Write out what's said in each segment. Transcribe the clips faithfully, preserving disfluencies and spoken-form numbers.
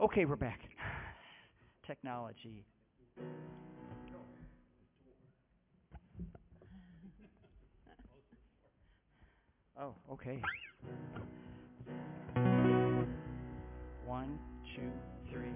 Okay, we're back. Technology. Oh, okay. One, two, three.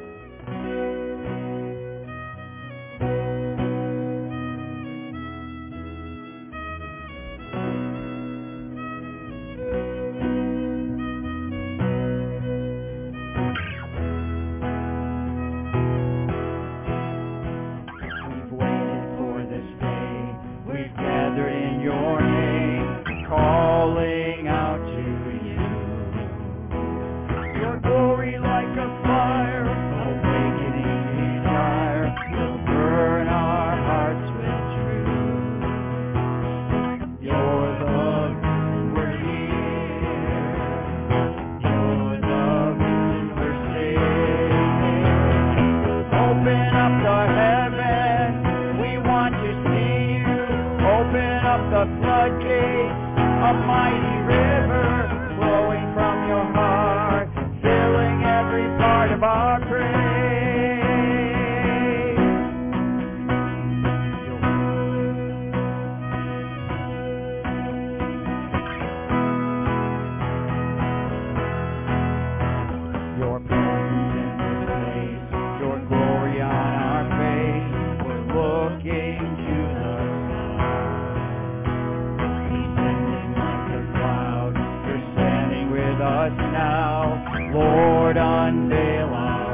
We've waited for this day. We've gathered in your name, calling out to you. Your glory like a fire, awakening desire, will burn our hearts with truth. You're the reason we're here. You're the reason we're saving. Open up the heavens, we want to see you. Open up the floodgates, a mighty river flowing from your heart, filling every part of our praise. Your presence in this place, your glory on our face, we're looking to the descending like a cloud. You're standing with us now, Lord, unveil our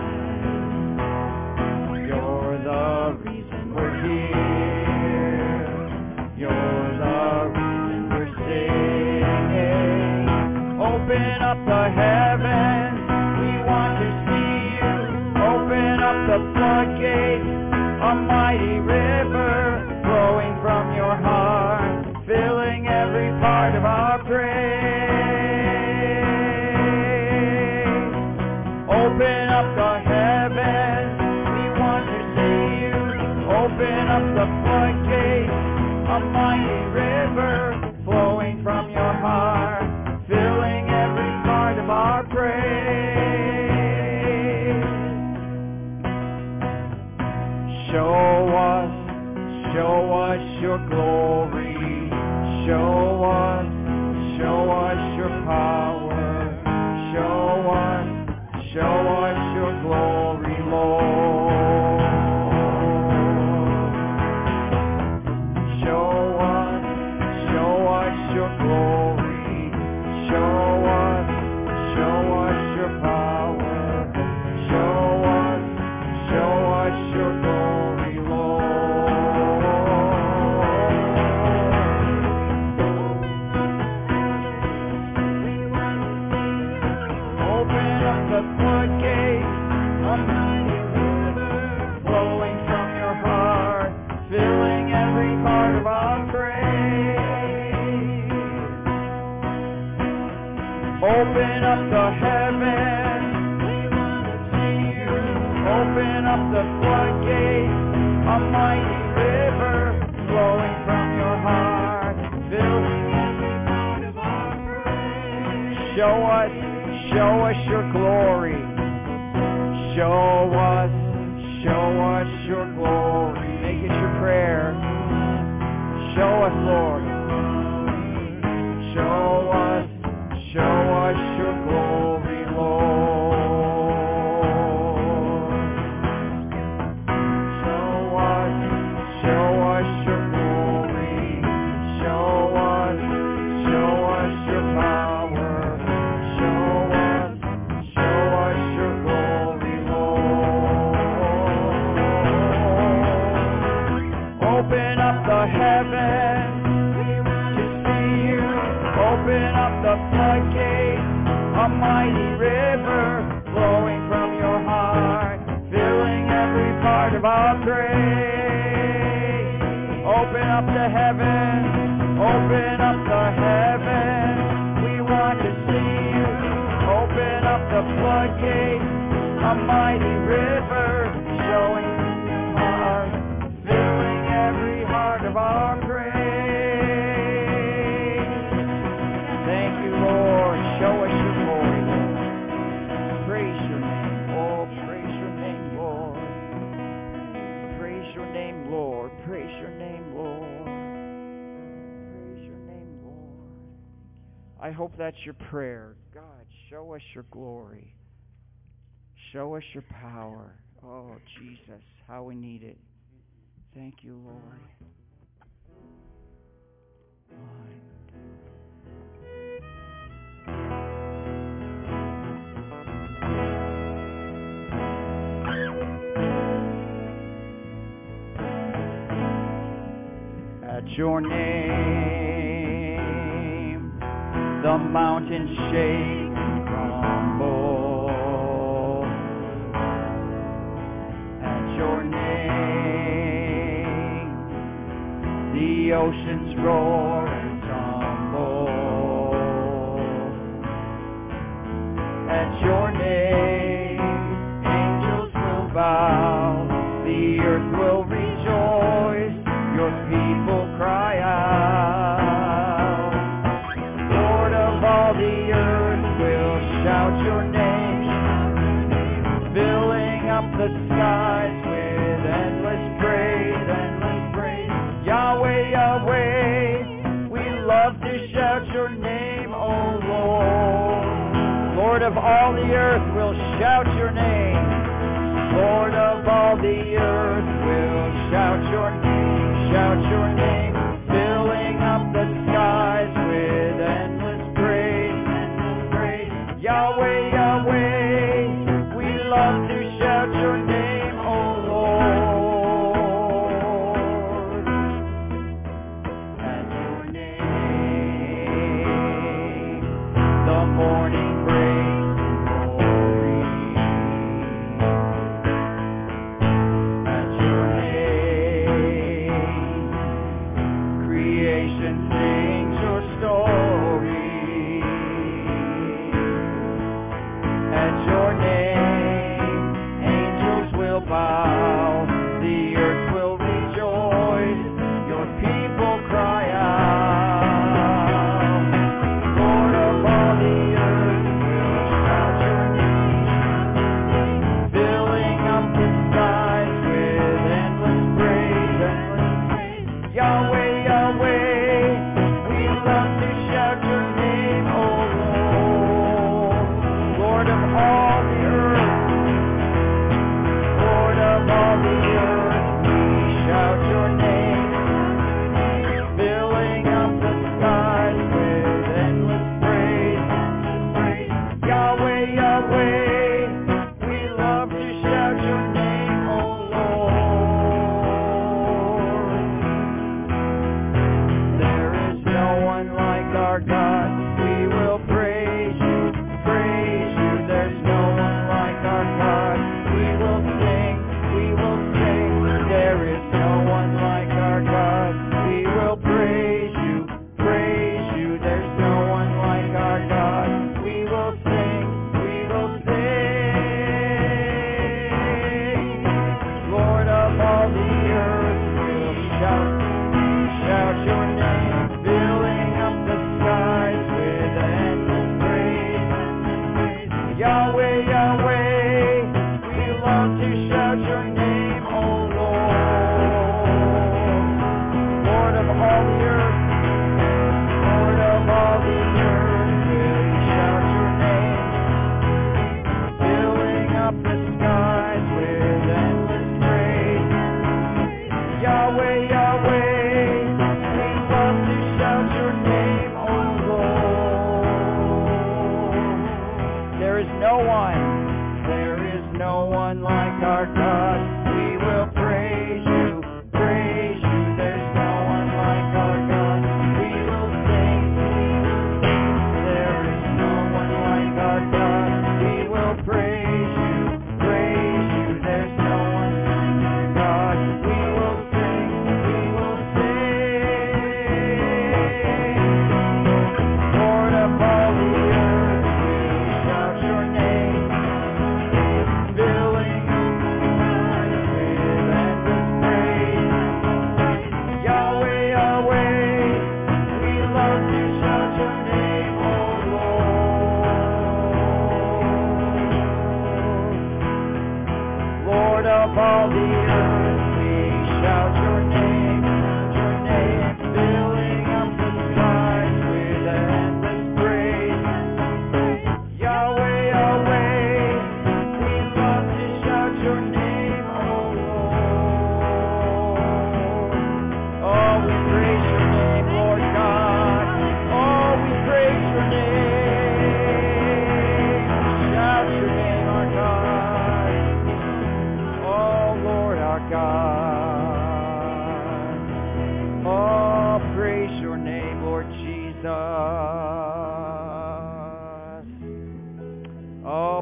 eyes. You're the reason we're here. You're the reason we're singing. Open up the heavens, we want to see you. Open up the floodgates, a mighty river flowing from your heart, filling every part of our praise. Open up the heavens, we want to see you. Open up the floodgates, a mighty river flowing from your heart, filling every part of our praise. Show us, show us your glory. Show us, show us your power. Show us, show us your glory, Lord. Show us, show us your glory. Show us, show us your power. Show us, show us your glory, Lord. Open up the floodgates, a mighty river flowing from your heart, filling every part of our praise. Open up the heavens, we want to see you. Open up the floodgates, a mighty river flowing from your heart, filling every part of our praise. Show us, show us your glory. Show us, show us your glory. Make it your prayer. Show us, Lord. Show us, show us your glory, Lord. Show us, show us your glory. Show us, show us your power. Show us, show us your glory, Lord. Open up the heavens, we want to see you. Open up the floodgates, a mighty river flowing from your heart, filling every part of our praise. Open up the heavens, open up the heavens, we want to see you. Open up the floodgates, a mighty river showing your heart, filling every heart of our praise. Thank you, Lord. Show us your glory, Lord. Praise your name. I hope that's your prayer. God, show us your glory. Show us your power. Oh, Jesus, how we need it. Thank you, Lord. One. At your name, the mountains shake and crumble. At your name, the oceans roar and tumble. At your name, angels will bow, the earth will rejoice, your people cry out. Lord of all the earth will shout your name, filling up the skies with endless praise, endless praise. Yahweh, Yahweh, we love to shout your name, O Lord. Lord of all the earth will shout your name. Lord of all the earth will shout your name, shout your name, filling up the skies with endless praise, endless praise. Yahweh, Yahweh, we love to shout your name, O Lord. At your name, the morning breaks in glory. At your name, creation sings your story. At your name, angels will bow, the earth will rejoice, your people cry out. Lord of all the earth will shout your name, filling up the skies with endless praise, endless praise. Yahweh, Yahweh, we love to shout your name, O Lord. Lord of all the earth, Lord of all the earth, we shout your name, filling up the skies with endless praise, endless praise. Yahweh, Yahweh, we love to shout your name, O Lord. There is no one like our God. We will praise you, praise you. There's no one like our God. We will sing, we will sing. There is no one like our God. We will praise you, praise you. There's no one like our God. We will sing, we will sing. Lord of all the earth will shout, shout your name, filling up the skies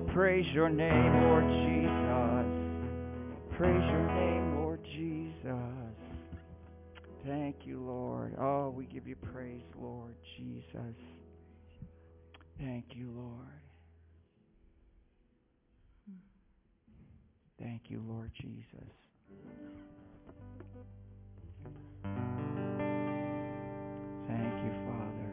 praise your name, Lord Jesus. Praise your name, Lord Jesus. Thank you, Lord. Oh, we give you praise, Lord Jesus. Thank you, Lord. Thank you, Lord Jesus. Thank you, Father.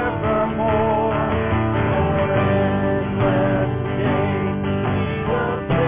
Forevermore, forever.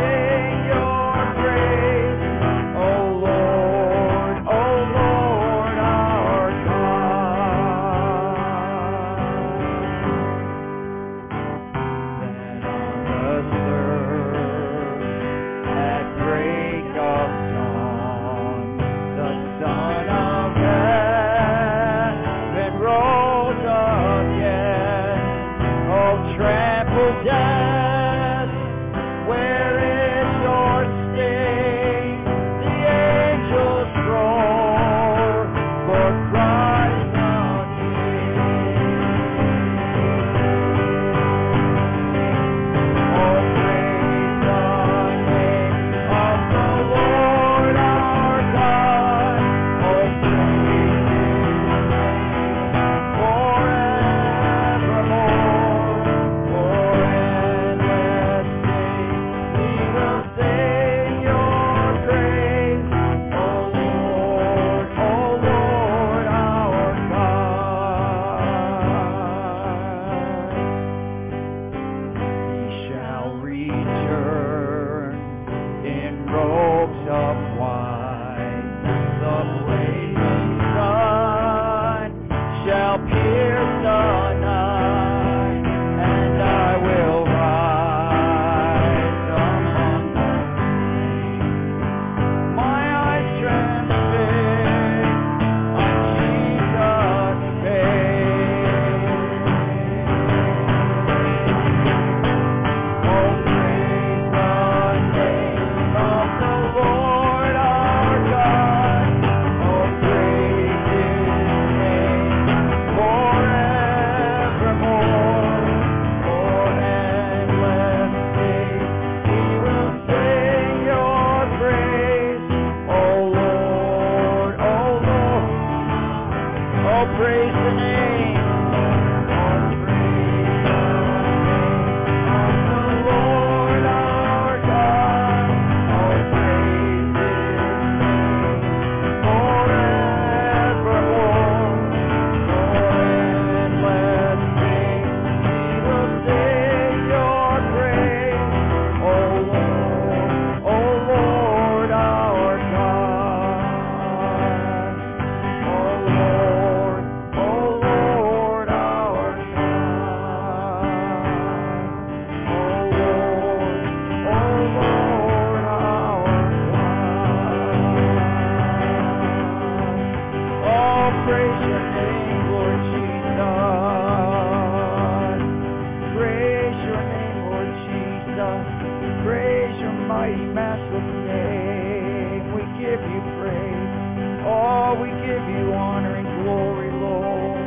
mighty, matchless name. We give you praise. Oh, we give you honor and glory, Lord.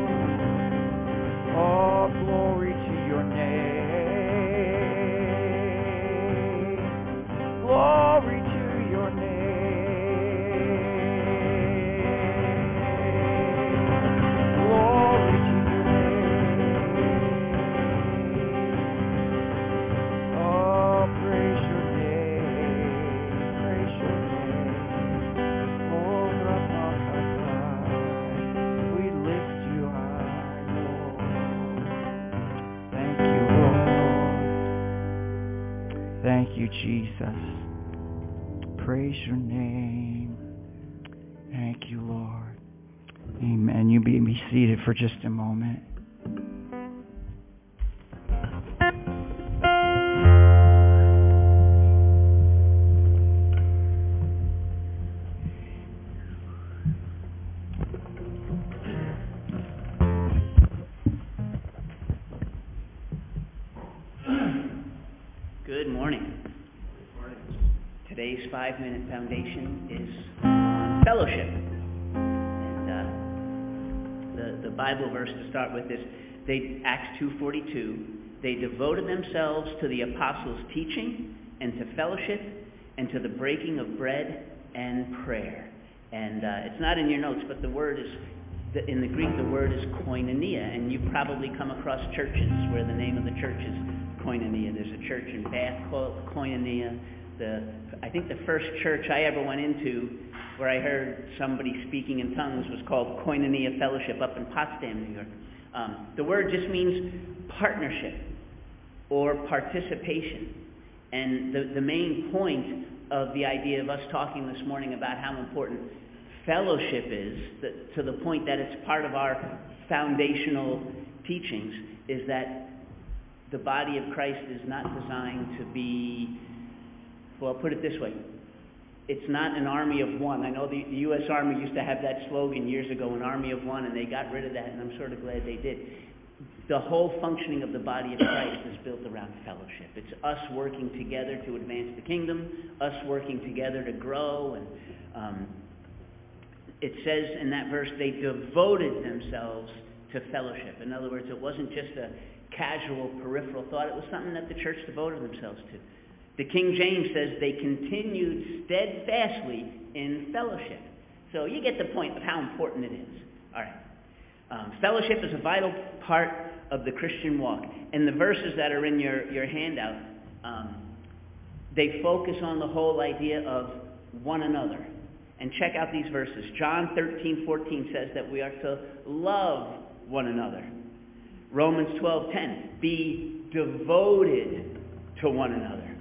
Oh, glory to your name. Glory to your name. Glory to your name. Oh, praise your name. Praise your name. Oh, Rapha, we lift you high, Lord. Thank you, Lord. Thank you, Jesus. Praise your name. Thank you, Lord. Amen. You be, be seated for just a moment. Good morning. Today's five-minute foundation is on fellowship. And uh, the, the Bible verse to start with is they, Acts two forty-two. They devoted themselves to the apostles' teaching and to fellowship and to the breaking of bread and prayer. And uh, it's not in your notes, but the word is, the, in the Greek, the word is koinonia. And you've probably come across churches where the name of the church is Koinonia. There's a church in Bath called Koinonia. The, I think the first church I ever went into where I heard somebody speaking in tongues was called Koinonia Fellowship up in Potsdam, New York. Um, the word just means partnership or participation. And the, the main point of the idea of us talking this morning about how important fellowship is, that, to the point that it's part of our foundational teachings, is that the body of Christ is not designed to be, well, put it this way. It's not an army of one. I know the, the U S Army used to have that slogan years ago, an army of one, and they got rid of that, and I'm sort of glad they did. The whole functioning of the body of Christ is built around fellowship. It's us working together to advance the kingdom, us working together to grow, and um, it says in that verse, they devoted themselves to fellowship. In other words, it wasn't just a casual, peripheral thought. It was something that the church devoted themselves to. The King James says they continued steadfastly in fellowship. So you get the point of how important it is. All right. Um, fellowship is a vital part of the Christian walk. And the verses that are in your, your handout, um, they focus on the whole idea of one another. And check out these verses. John thirteen fourteen says that we are to love one another. Romans twelve ten, be devoted to one another.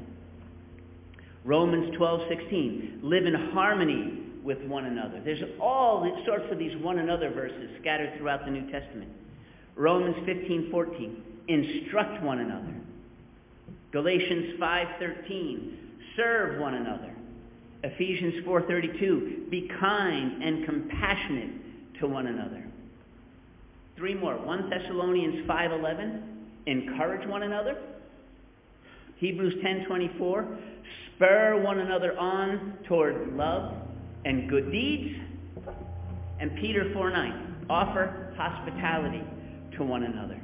Romans twelve sixteen, live in harmony with one another. There's all sorts of these one another verses scattered throughout the New Testament. Romans fifteen fourteen, instruct one another. Galatians five thirteen, serve one another. Ephesians four thirty-two, be kind and compassionate to one another. Three more. First Thessalonians five eleven, encourage one another. Hebrews ten twenty-four, spur one another on toward love and good deeds. And Peter four nine, offer hospitality to one another.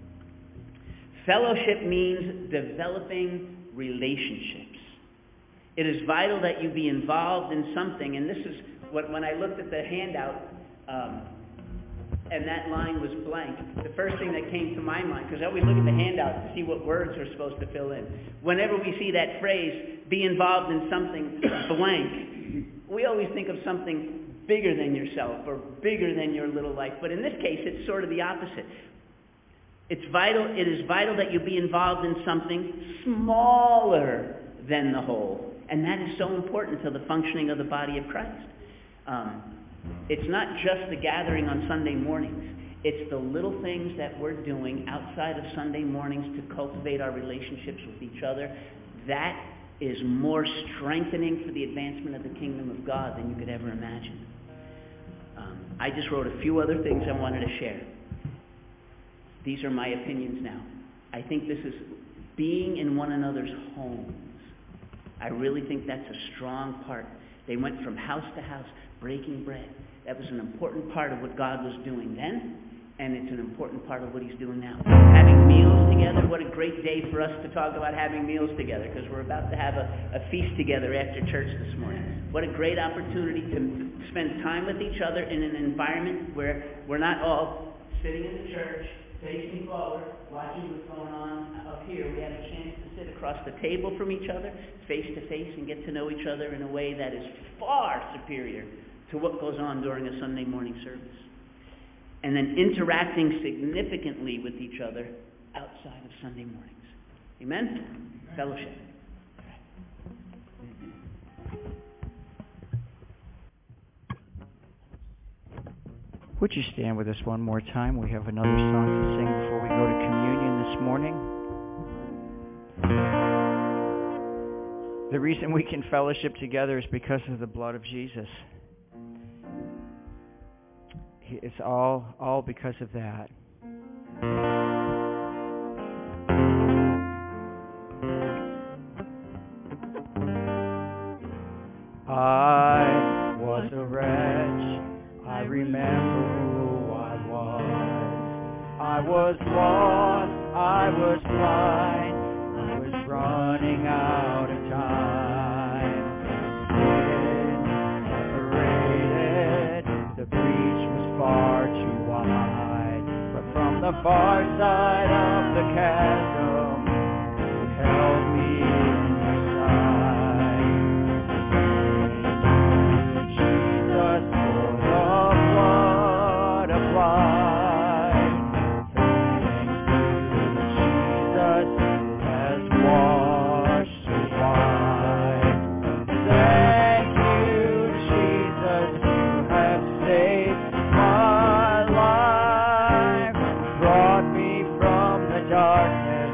Fellowship means developing relationships. It is vital that you be involved in something, and this is what, when I looked at the handout, um, and that line was blank, the first thing that came to my mind, because I always look at the handout to see what words are supposed to fill in. Whenever we see that phrase, be involved in something blank, we always think of something bigger than yourself or bigger than your little life. But in this case, it's sort of the opposite. It's vital, it is vital that you be involved in something smaller than the whole. And that is so important to the functioning of the body of Christ. Um, It's not just the gathering on Sunday mornings. It's the little things that we're doing outside of Sunday mornings to cultivate our relationships with each other. That is more strengthening for the advancement of the kingdom of God than you could ever imagine. Um, I just wrote a few other things I wanted to share. These are my opinions now. I think this is being in one another's homes. I really think that's a strong part. They went from house to house, breaking bread. That was an important part of what God was doing then, and it's an important part of what he's doing now. Having meals together, what a great day for us to talk about having meals together, because we're about to have a, a feast together after church this morning. What a great opportunity to spend time with each other in an environment where we're not all sitting in the church, facing forward, watching what's going on up here. We have a chance to sit across the table from each other, face to face, and get to know each other in a way that is far superior to what goes on during a Sunday morning service. And then interacting significantly with each other outside of Sunday mornings. Amen? Amen. Fellowship. Would you stand with us one more time? We have another song to sing before we go to communion this morning. The reason we can fellowship together is because of the blood of Jesus. It's all, all because of that. I was a wretch. I remember who I was. I was lost. I was blind. I was running out of time. Sin separated. The breach was far too wide. But from the far side of the chasm, you held me in your side. Jesus, for the blood applied. Thanks to Jesus who has washed us white. Thank you, Jesus, you have saved my life, brought me from the darkness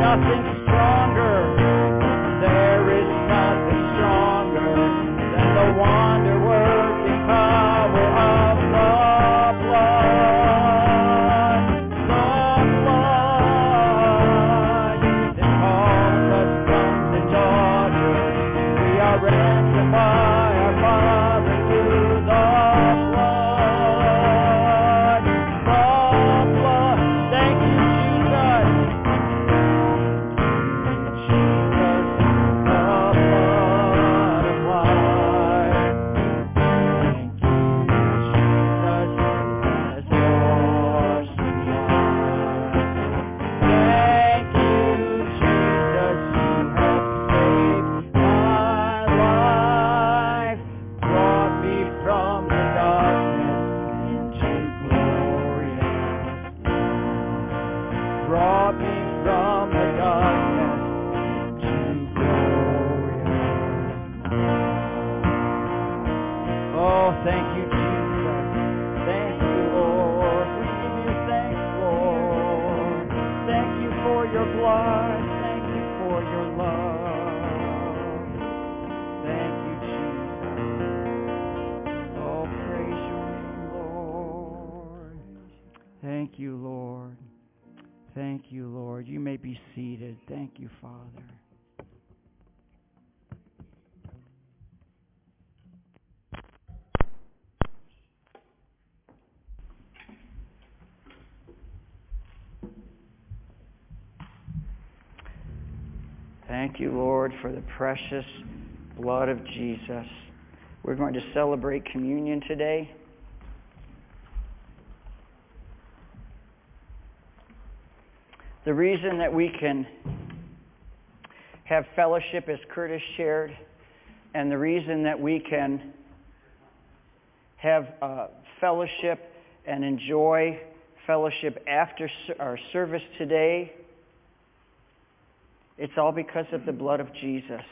nothing stronger. There is nothing stronger than the wonder-working power of the blood. The blood that calls us sons and daughters. We are ransomed by our Father through the blood. The blood. Thank you, Jesus. Jesus, the blood of life. Thank you, Jesus, has washed me white. Thank you, Jesus, you have saved my life, brought me from the darkness into glorious light. Brought me from the darkness to glorious light. Oh, thank you, Jesus. Thank you, Lord. We give you thanks, Lord. Thank you for your blood. Thank you for your love. Thank you, Jesus. Oh, praise your name, Lord. Thank you, Lord. Thank you, Lord. You may be seated. Thank you, Father. Thank you, Lord, for the precious blood of Jesus. We're going to celebrate communion today. The reason that we can have fellowship, as Curtis shared, and the reason that we can have uh, fellowship and enjoy fellowship after our service today, it's all because of the blood of Jesus.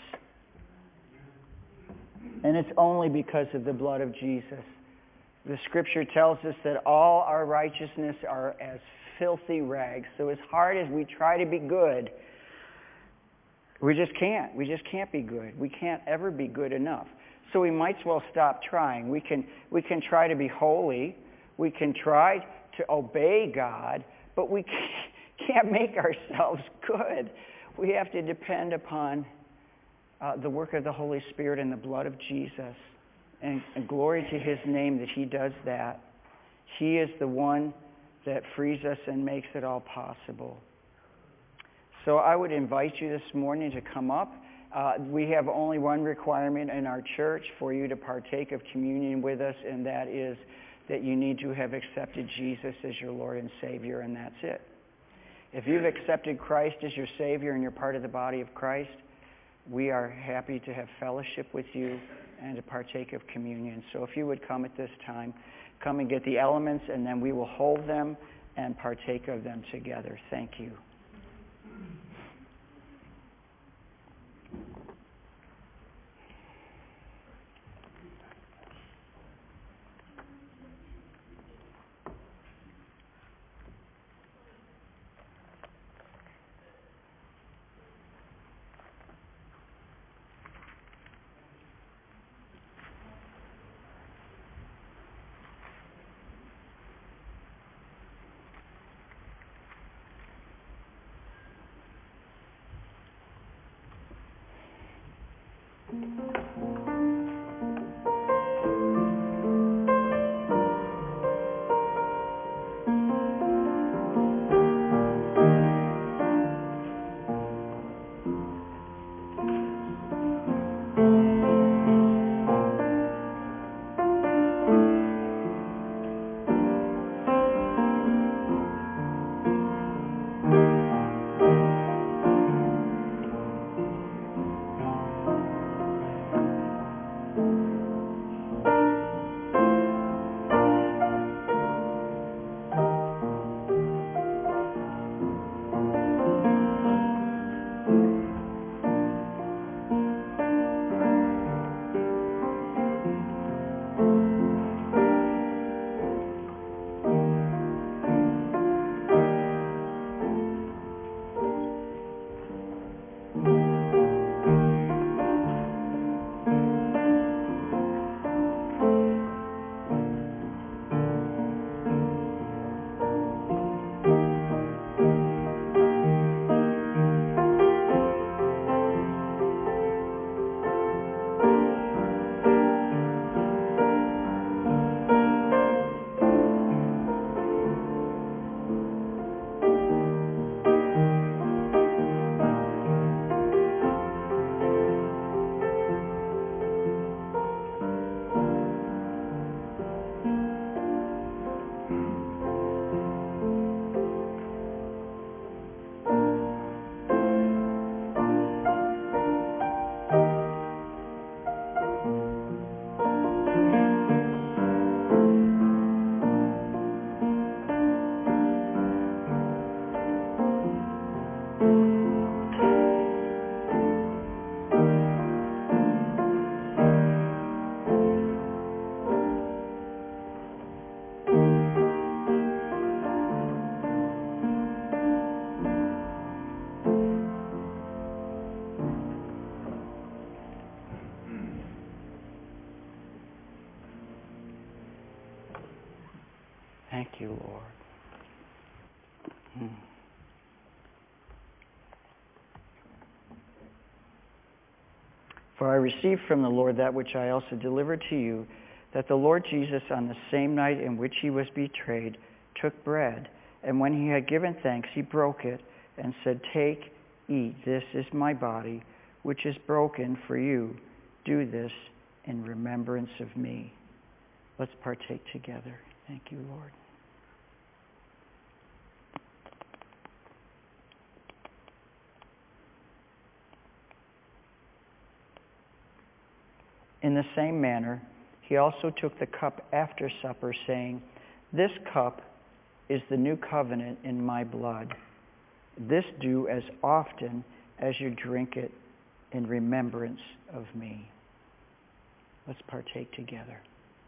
And it's only because of the blood of Jesus. The scripture tells us that all our righteousness are as filthy rags. So as hard as we try to be good, we just can't. We just can't be good. We can't ever be good enough. So we might as well stop trying. We can, we can try to be holy. We can try to obey God, but we can't make ourselves good. We have to depend upon uh, the work of the Holy Spirit and the blood of Jesus. And, and glory to his name that he does that. He is the one that frees us and makes it all possible. So I would invite you this morning to come up. Uh, we have only one requirement in our church for you to partake of communion with us, and that is that you need to have accepted Jesus as your Lord and Savior, and that's it. If you've accepted Christ as your Savior and you're part of the body of Christ, we are happy to have fellowship with you and to partake of communion. So if you would come at this time, come and get the elements, and then we will hold them and partake of them together. Thank you. For I received from the Lord that which I also delivered to you, that the Lord Jesus, on the same night in which he was betrayed, took bread, and when he had given thanks, he broke it, and said, "Take, eat, this is my body, which is broken for you. Do this in remembrance of me." Let's partake together. Thank you, Lord. In the same manner, he also took the cup after supper, saying, "This cup is the new covenant in my blood. This do as often as you drink it in remembrance of me." Let's partake together.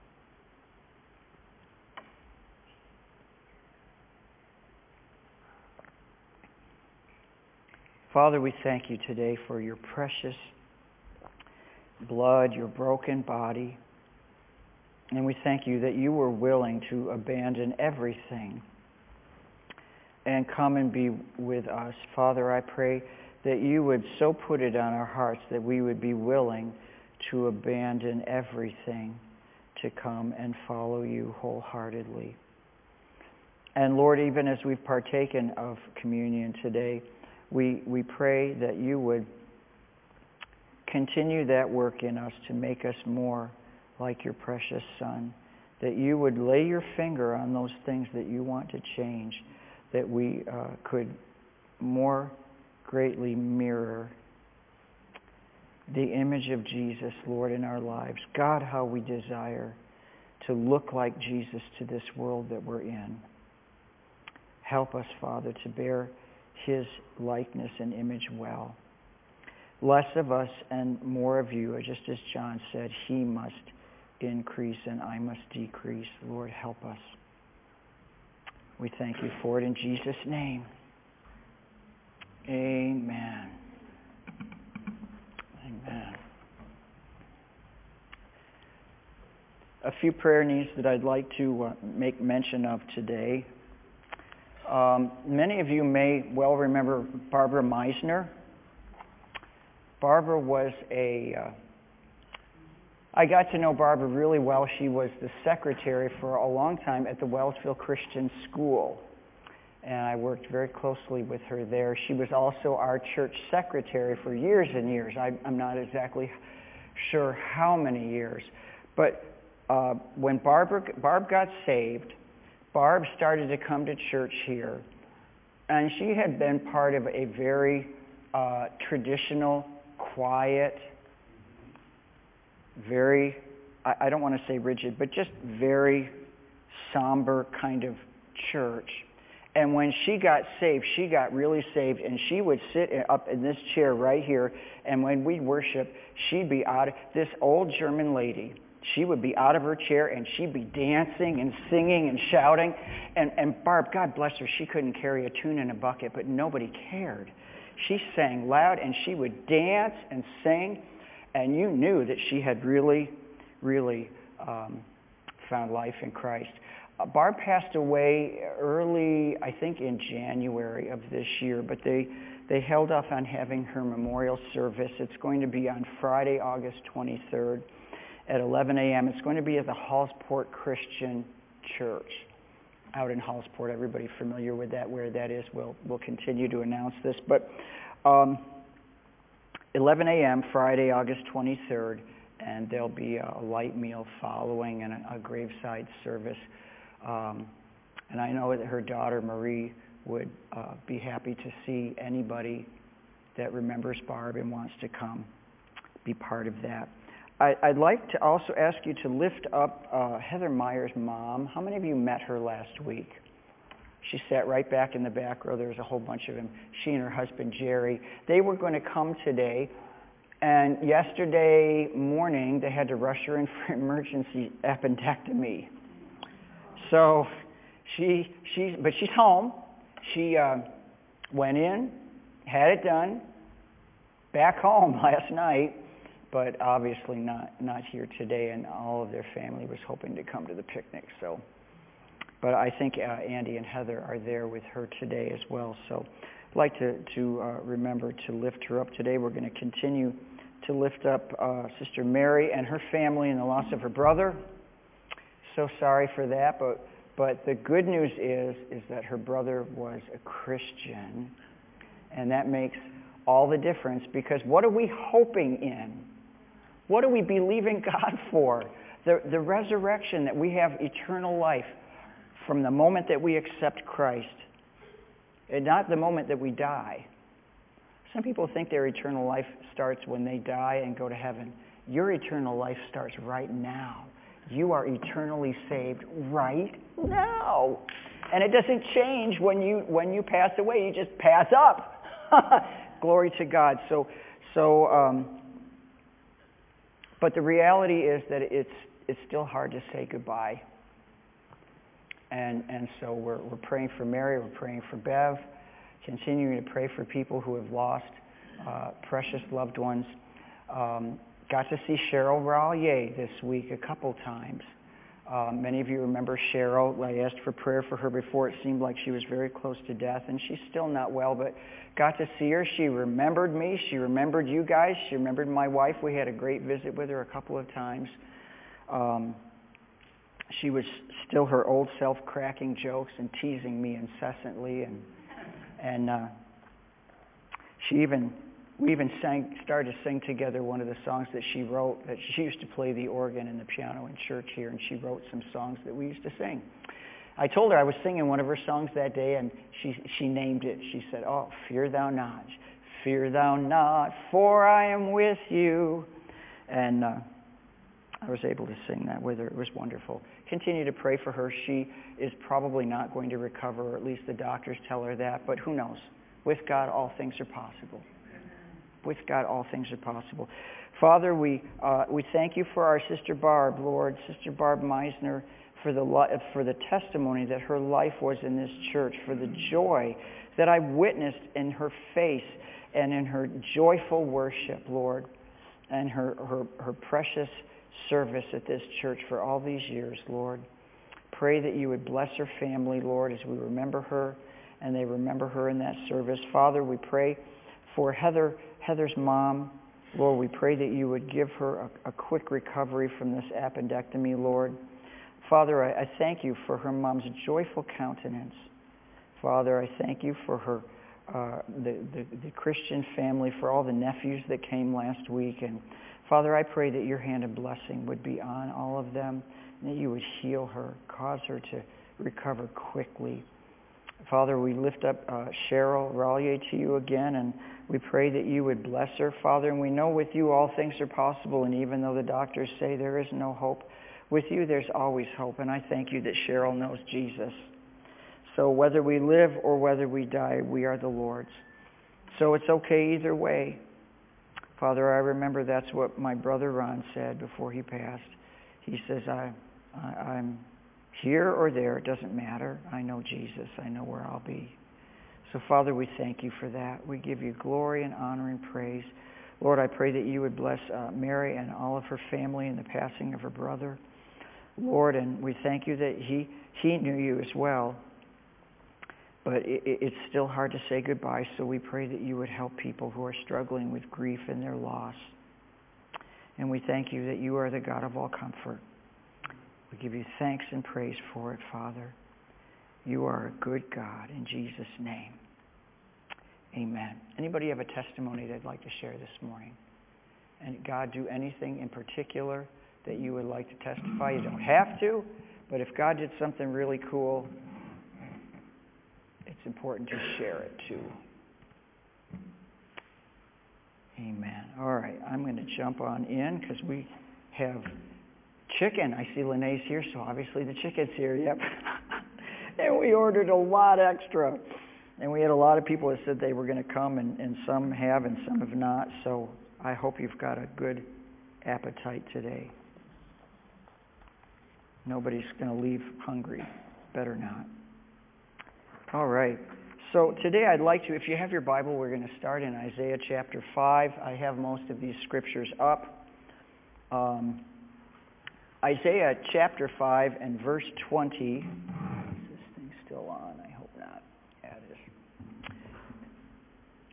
Father, we thank you today for your precious blood, your broken body. And we thank you that you were willing to abandon everything and come and be with us. Father, I pray that you would so put it on our hearts that we would be willing to abandon everything to come and follow you wholeheartedly. And Lord, even as we've partaken of communion today, we, we pray that you would continue that work in us to make us more like your precious Son, that you would lay your finger on those things that you want to change, that we uh, could more greatly mirror the image of Jesus, Lord, in our lives. God, how we desire to look like Jesus to this world that we're in. Help us, Father, to bear his likeness and image well. Less of us and more of you, just as John said, he must increase and I must decrease. Lord, help us. We thank you for it in Jesus' name. Amen. Amen. A few prayer needs that I'd like to uh, make mention of today. Um, many of you may well remember Barbara Meisner. Barbara was a, uh, I got to know Barbara really well. She was the secretary for a long time at the Wellsville Christian School. And I worked very closely with her there. She was also our church secretary for years and years. I, I'm not exactly sure how many years. But uh, when Barbara, Barb got saved, Barb started to come to church here. And she had been part of a very uh, traditional, quiet, very, I, I don't want to say rigid, but just very somber kind of church. And when she got saved, she got really saved, and she would sit up in this chair right here, and when we'd worship, she'd be out of, this old German lady, she would be out of her chair, and she'd be dancing and singing and shouting. And, and Barb, God bless her, she couldn't carry a tune in a bucket, but nobody cared. She sang loud, and she would dance and sing, and you knew that she had really, really um, found life in Christ. Uh, Barb passed away early, I think in January of this year, but they, they held off on having her memorial service. It's going to be on Friday, August twenty-third at eleven a.m. It's going to be at the Hallsport Christian Church out in Hallsport. Everybody familiar with that, where that is? We'll, we'll continue to announce this. But um, eleven a.m. Friday, August twenty-third, and there'll be a light meal following and a, a graveside service. Um, and I know that her daughter Marie would uh, be happy to see anybody that remembers Barb and wants to come be part of that. I, I'd like to also ask you to lift up uh, Heather Meyer's mom. How many of you met her last week? She sat right back in the back row. There was a whole bunch of them. She and her husband Jerry. They were going to come today. And yesterday morning, they had to rush her in for emergency appendectomy. So she, she's, but she's home. She uh, went in, had it done, back home last night, but obviously not, not here today. And all of their family was hoping to come to the picnic. So but I think uh, Andy and Heather are there with her today as well. So I'd like to, to uh, remember to lift her up today. We're going to continue to lift up uh, Sister Mary and her family in the loss of her brother. So sorry for that, but but the good news is is that her brother was a Christian, and that makes all the difference, because what are we hoping in? What are we believing God for? The, the resurrection, that we have eternal life from the moment that we accept Christ, and not the moment that we die. Some people think their eternal life starts when they die and go to heaven. Your eternal life starts right now. You are eternally saved right now. And it doesn't change when you when you pass away. You just pass up. Glory to God. So, so, um, but the reality is that it's it's still hard to say goodbye. And and so we're we're praying for Mary. We're praying for Bev. Continuing to pray for people who have lost uh, precious loved ones. Um, got to see Cheryl Rallier this week a couple times. Uh, many of you remember Cheryl. I asked for prayer for her before. It seemed like she was very close to death, and she's still not well, but got to see her. She remembered me. She remembered you guys. She remembered my wife. We had a great visit with her a couple of times. Um, she was still her old self, cracking jokes and teasing me incessantly, and and uh, she even we even sang started to sing together one of the songs that she wrote. That she used to play the organ and the piano in church here, and she wrote some songs that we used to sing. I told her I was singing one of her songs that day, and she she named it. She said, "Oh, fear thou not, fear thou not, for I am with you." And uh, I was able to sing that with her. It was wonderful. Continue to pray for her. She is probably not going to recover, or at least the doctors tell her that, but who knows? With God, all things are possible. With God, all things are possible. Father, we uh, we thank you for our Sister Barb, Lord, Sister Barb Meisner, for the for the testimony that her life was in this church, for the joy that I witnessed in her face and in her joyful worship, Lord, and her her, her precious service at this church for all these years, Lord. Pray that you would bless her family, Lord, as we remember her and they remember her in that service. Father, we pray for Heather, Heather's mom. Lord, we pray that you would give her a, a quick recovery from this appendectomy, Lord. Father, I, I thank you for her mom's joyful countenance. Father, I thank you for her, uh, the, the, the Christian family, for all the nephews that came last week. And Father, I pray that your hand of blessing would be on all of them, and that you would heal her, cause her to recover quickly. Father, we lift up uh, Cheryl Rallier to you again, and we pray that you would bless her, Father. And we know with you all things are possible, and even though the doctors say there is no hope, with you there's always hope. And I thank you that Cheryl knows Jesus. So whether we live or whether we die, we are the Lord's. So it's okay either way. Father, I remember that's what my brother Ron said before he passed. He says, I, I, I'm here or there, it doesn't matter. I know Jesus. I know where I'll be. So, Father, we thank you for that. We give you glory and honor and praise. Lord, I pray that you would bless uh, Mary and all of her family in the passing of her brother. Lord, and we thank you that he, he knew you as well. But it, it's still hard to say goodbye, so we pray that you would help people who are struggling with grief and their loss. And we thank you that you are the God of all comfort. We give you thanks and praise for it, Father. You are a good God. In Jesus' name, amen. Anybody have a testimony they'd like to share this morning? And God, do anything in particular that you would like to testify? You don't have to, but if God did something really cool, it's important to share it too. Amen. All right, I'm going to jump on in because we have chicken. I see Lene's here, so obviously the chicken's here. Yep. And we ordered a lot extra. And we had a lot of people that said they were going to come, and, and some have and some have not. So I hope you've got a good appetite today. Nobody's going to leave hungry. Better not. All right. So today I'd like to, if you have your Bible, we're going to start in Isaiah chapter five. I have most of these scriptures up. Um, Isaiah chapter five and verse twenty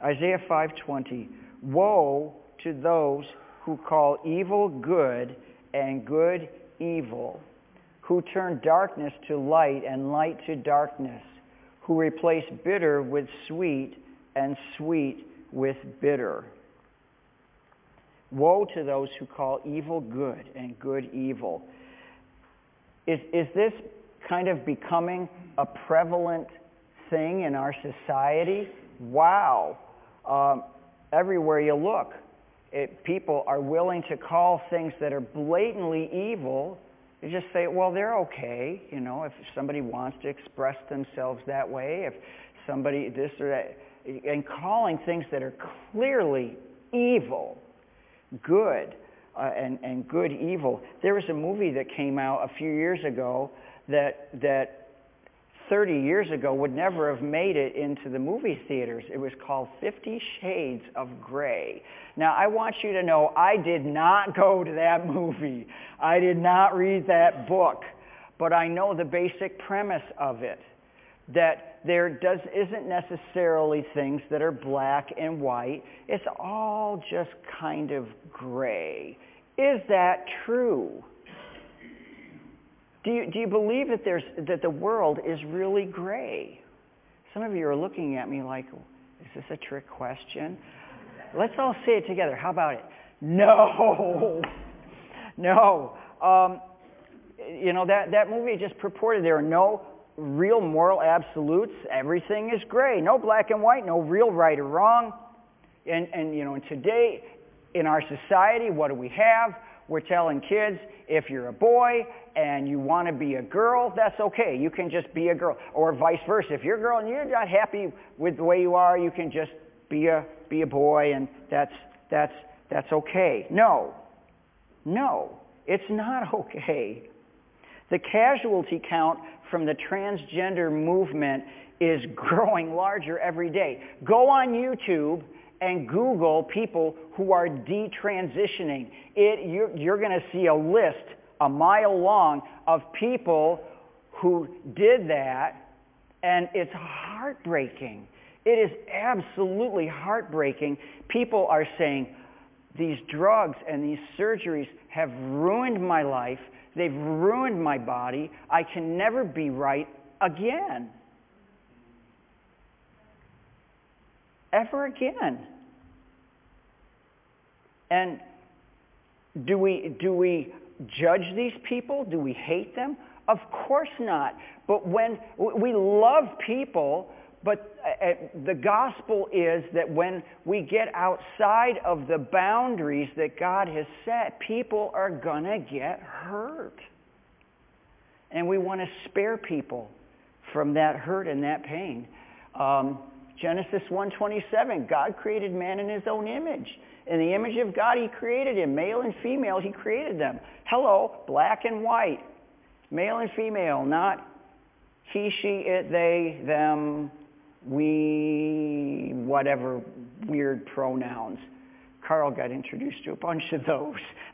Isaiah five twenty. Woe to those who call evil good and good evil, who turn darkness to light and light to darkness, who replace bitter with sweet and sweet with bitter. Woe to those who call evil good and good evil. Is, is this kind of becoming a prevalent thing in our society? Wow. Um, everywhere you look, it, people are willing to call things that are blatantly evil. You just say, well, they're okay. You know, if somebody wants to express themselves that way, if somebody this or that, and calling things that are clearly evil good, uh, and, and good evil. There was a movie that came out a few years ago that that thirty years ago would never have made it into the movie theaters. It was called Fifty Shades of Grey. Now, I want you to know I did not go to that movie. I did not read that book. But I know the basic premise of it, that there does isn't necessarily things that are black and white. It's all just kind of gray. Is that true? Do you, do you believe that there's that the world is really gray? Some of you are looking at me like, is this a trick question? Let's all say it together. How about it? No. No. Um, you know, that, that movie just purported there are no real moral absolutes. Everything is gray. No black and white, no real right or wrong. And, and you know, and today in our society, what do we have? We're telling kids, if you're a boy and you want to be a girl, that's okay. You can just be a girl. Or vice versa. If you're a girl and you're not happy with the way you are, you can just be a be a boy, and that's that's that's okay. No. No. It's not okay. The casualty count from the transgender movement is growing larger every day. Go on YouTube and Google people who are detransitioning. It, you're, you're going to see a list a mile long of people who did that, and it's heartbreaking. It is absolutely heartbreaking. People are saying, these drugs and these surgeries have ruined my life. They've ruined my body. I can never be right again. Ever again. And do we do we judge these people? Do we hate them? Of course not. But when we love people, but the gospel is that when we get outside of the boundaries that God has set, people are going to get hurt. And we want to spare people from that hurt and that pain. Um, Genesis one twenty-seven, God created man in his own image. In the image of God, he created him. Male and female, he created them. Hello, black and white. Male and female, not he, she, it, they, them, we, whatever weird pronouns. Carl got introduced to a bunch of those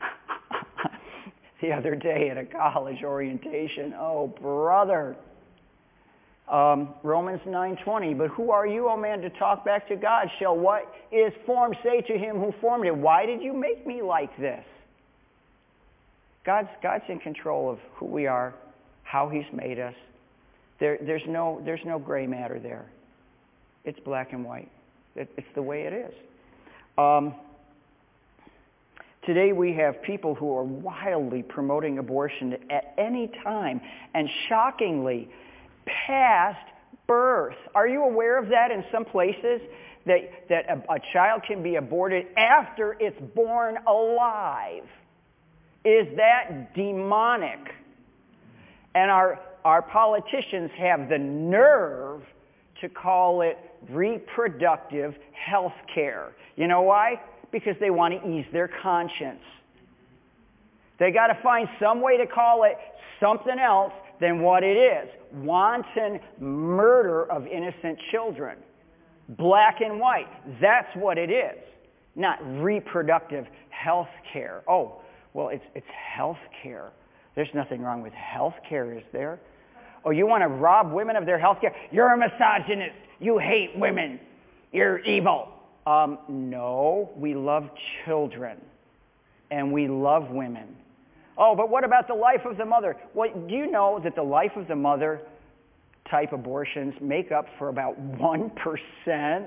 the other day at a college orientation. Oh, brother. Um, Romans nine twenty, but who are you, O man, to talk back to God? Shall what is formed say to him who formed it, why did you make me like this? God's, God's in control of who we are, how he's made us. There, there's no, there's no gray matter there. It's black and white. It, it's the way it is. Um, today we have people who are wildly promoting abortion at any time, and shockingly, past birth. Are you aware of that in some places? That, that a, a child can be aborted after it's born alive. Is that demonic? And our, our politicians have the nerve to call it reproductive health care. You know why? Because they want to ease their conscience. They got to find some way to call it something else than what it is. Wanton murder of innocent children. Black and white. That's what it is. Not reproductive health care. Oh, well, it's it's health care. There's nothing wrong with health care, is there? Oh, you want to rob women of their health care? You're a misogynist. You hate women. You're evil. Um, no, we love children, and we love women. Oh, but what about the life of the mother? Well, do you know that the life of the mother type abortions make up for about one percent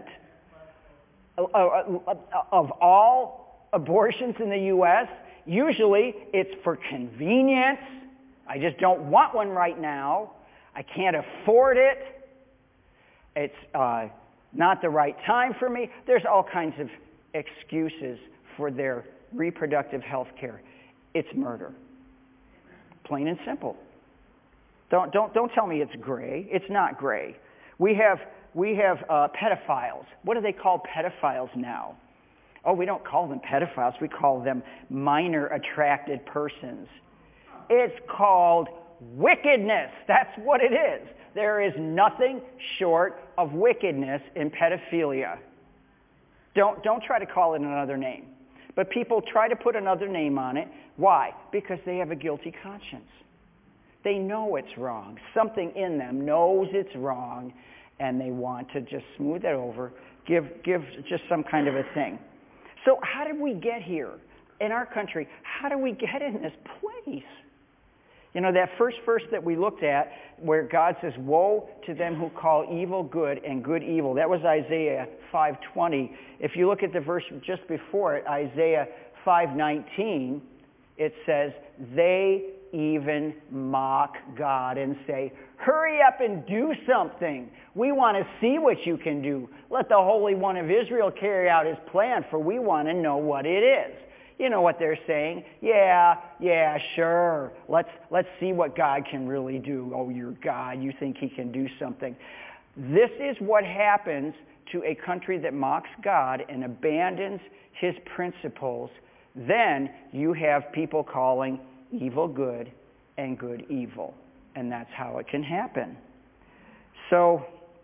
of all abortions in the U S? Usually it's for convenience. I just don't want one right now. I can't afford it. It's uh, not the right time for me. There's all kinds of excuses for their reproductive health care. It's murder. Plain and simple. Don't, don't, don't tell me it's gray. It's not gray. We have, we have uh, pedophiles. What do they call pedophiles now? Oh, we don't call them pedophiles. We call them minor attracted persons. It's called wickedness. That's what it is. There is nothing short of wickedness in pedophilia. Don't, don't try to call it another name. But people try to put another name on it. Why? Because they have a guilty conscience. They know it's wrong. Something in them knows it's wrong, and they want to just smooth it over, give, give just some kind of a thing. So how did we get here in our country? How do we get in this place? You know, that first verse that we looked at where God says, woe to them who call evil good and good evil. That was Isaiah five twenty. If you look at the verse just before it, Isaiah five nineteen, it says, they even mock God and say, hurry up and do something. We want to see what you can do. Let the Holy One of Israel carry out his plan, for we want to know what it is. You know what they're saying? Yeah, yeah, sure. Let's let's see what God can really do. Oh, you're God. You think he can do something. This is what happens to a country that mocks God and abandons his principles. Then you have people calling evil good and good evil. And that's how it can happen. So,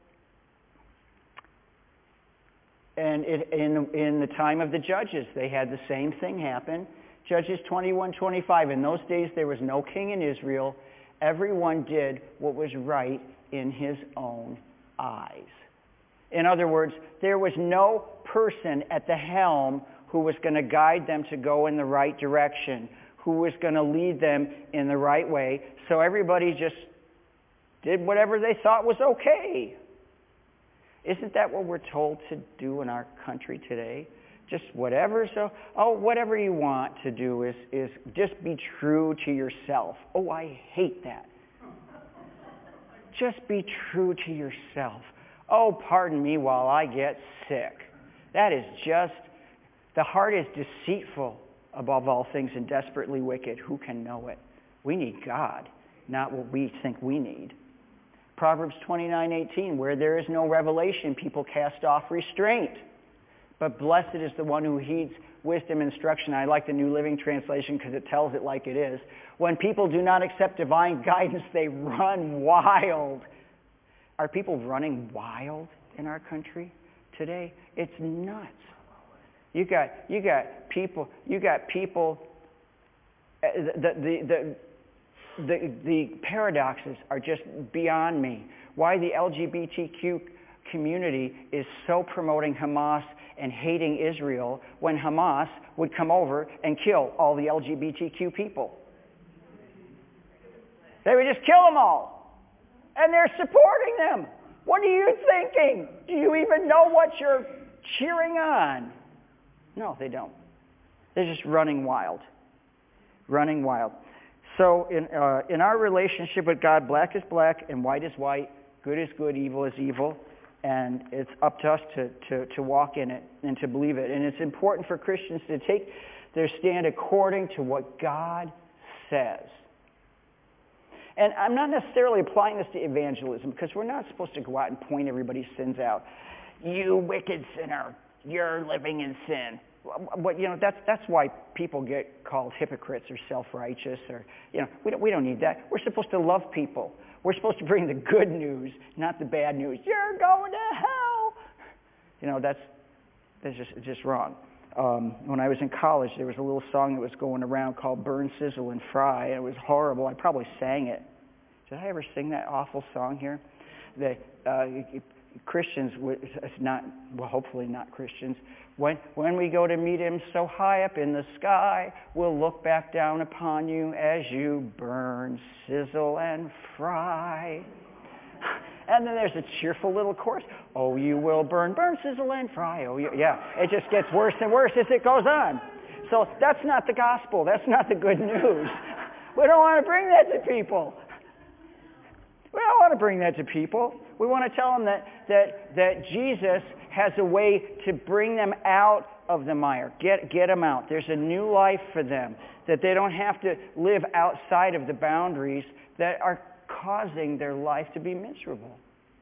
and it, in, in the time of the judges, they had the same thing happen. Judges twenty-one twenty-five, in those days there was no king in Israel. Everyone did what was right in his own eyes. In other words, there was no person at the helm who was going to guide them to go in the right direction, who was going to lead them in the right way. So everybody just did whatever they thought was okay. Isn't that what we're told to do in our country today? Just whatever. So, oh, whatever you want to do is, is just be true to yourself. Oh, I hate that. Just be true to yourself. Oh, pardon me while I get sick. That is just, the heart is deceitful above all things and desperately wicked. Who can know it? We need God, not what we think we need. Proverbs twenty-nine eighteen, where there is no revelation, people cast off restraint. But blessed is the one who heeds wisdom and instruction. I like the New Living Translation because it tells it like it is. When people do not accept divine guidance, they run wild. Are people running wild in our country today? It's nuts. You got you got people you got people the the the the, the paradoxes are just beyond me. Why the L G B T Q community is so promoting Hamas and hating Israel when Hamas would come over and kill all the L G B T Q people. They would just kill them all. And they're supporting them. What are you thinking? Do you even know what you're cheering on? No, they don't. They're just running wild. Running wild. So in uh, in our relationship with God, black is black and white is white, good is good, evil is evil, and it's up to us to, to, to walk in it and to believe it. And it's important for Christians to take their stand according to what God says. And I'm not necessarily applying this to evangelism because we're not supposed to go out and point everybody's sins out. You wicked sinner, you're living in sin. But, you know, that's that's why people get called hypocrites or self-righteous or, you know, we don't, we don't need that. We're supposed to love people. We're supposed to bring the good news, not the bad news. You're going to hell. You know, that's that's just just wrong. Um, when I was in college, there was a little song that was going around called Burn, Sizzle, and Fry, and it was horrible. I probably sang it. Did I ever sing that awful song here? The, uh, Christians, it's not, well, hopefully not Christians, when, when we go to meet him so high up in the sky, we'll look back down upon you as you burn, sizzle, and fry. And then there's a cheerful little chorus. Oh, you will burn, burn, sizzle, and fry. Oh, you, yeah. It just gets worse and worse as it goes on. So that's not the gospel. That's not the good news. We don't want to bring that to people. We don't want to bring that to people. We want to tell them that, that, that Jesus has a way to bring them out of the mire. Get, get them out. There's a new life for them. That they don't have to live outside of the boundaries that are causing their life to be miserable.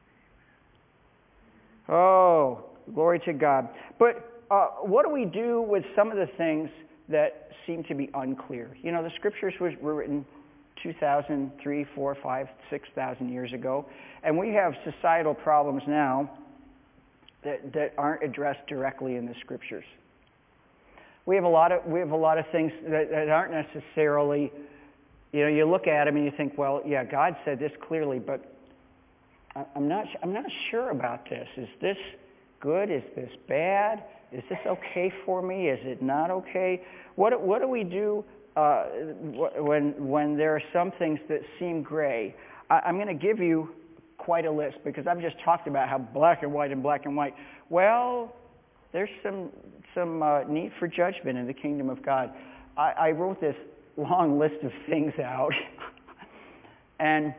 Oh, glory to God. But uh, what do we do with some of the things that seem to be unclear? You know, the scriptures were, were written two thousand, three, four, five, six thousand years ago, and we have societal problems now that, that aren't addressed directly in the scriptures. We have a lot of we have a lot of things that, that aren't necessarily, you know, you look at them and you think, well, yeah, God said this clearly, but I'm not I'm not sure about this. Is this good? Is this bad? Is this okay for me? Is it not okay? What what do we do uh, when when there are some things that seem gray? I, I'm going to give you quite a list because I've just talked about how black and white and black and white. Well, there's some some uh, need for judgment in the kingdom of God. I, I wrote this long list of things out, and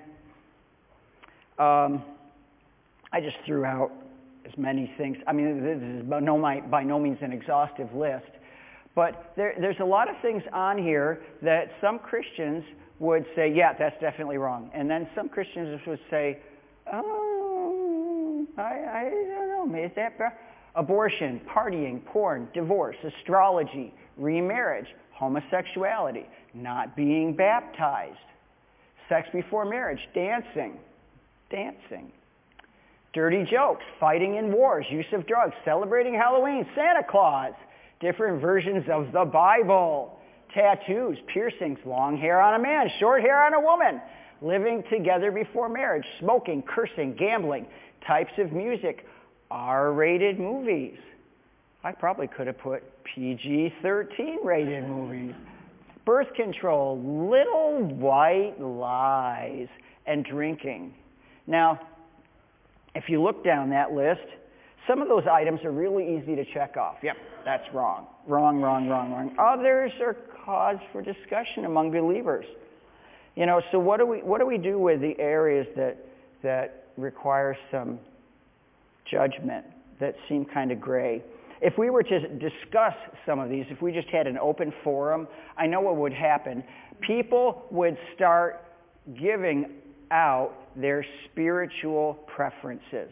um, I just threw out as many things. I mean, this is by no, by no means an exhaustive list, but there, there's a lot of things on here that some Christians would say, yeah, that's definitely wrong. And then some Christians would say, oh, I, I don't know, is that bad? Abortion, partying, porn, divorce, astrology, remarriage, homosexuality, not being baptized, sex before marriage, dancing, dancing, dirty jokes, fighting in wars, use of drugs, celebrating Halloween, Santa Claus, different versions of the Bible, tattoos, piercings, long hair on a man, short hair on a woman, living together before marriage, smoking, cursing, gambling, types of music, R-rated movies. I probably could have put P G thirteen rated movies. Birth control, little white lies, and drinking. Now, if you look down that list, some of those items are really easy to check off. Yep, that's wrong. Wrong, wrong, wrong, wrong. Others are cause for discussion among believers. You know, so what do we what do we do with the areas that that require some judgment, that seem kind of gray? If we were to discuss some of these, if we just had an open forum, I know what would happen. People would start giving out their spiritual preferences.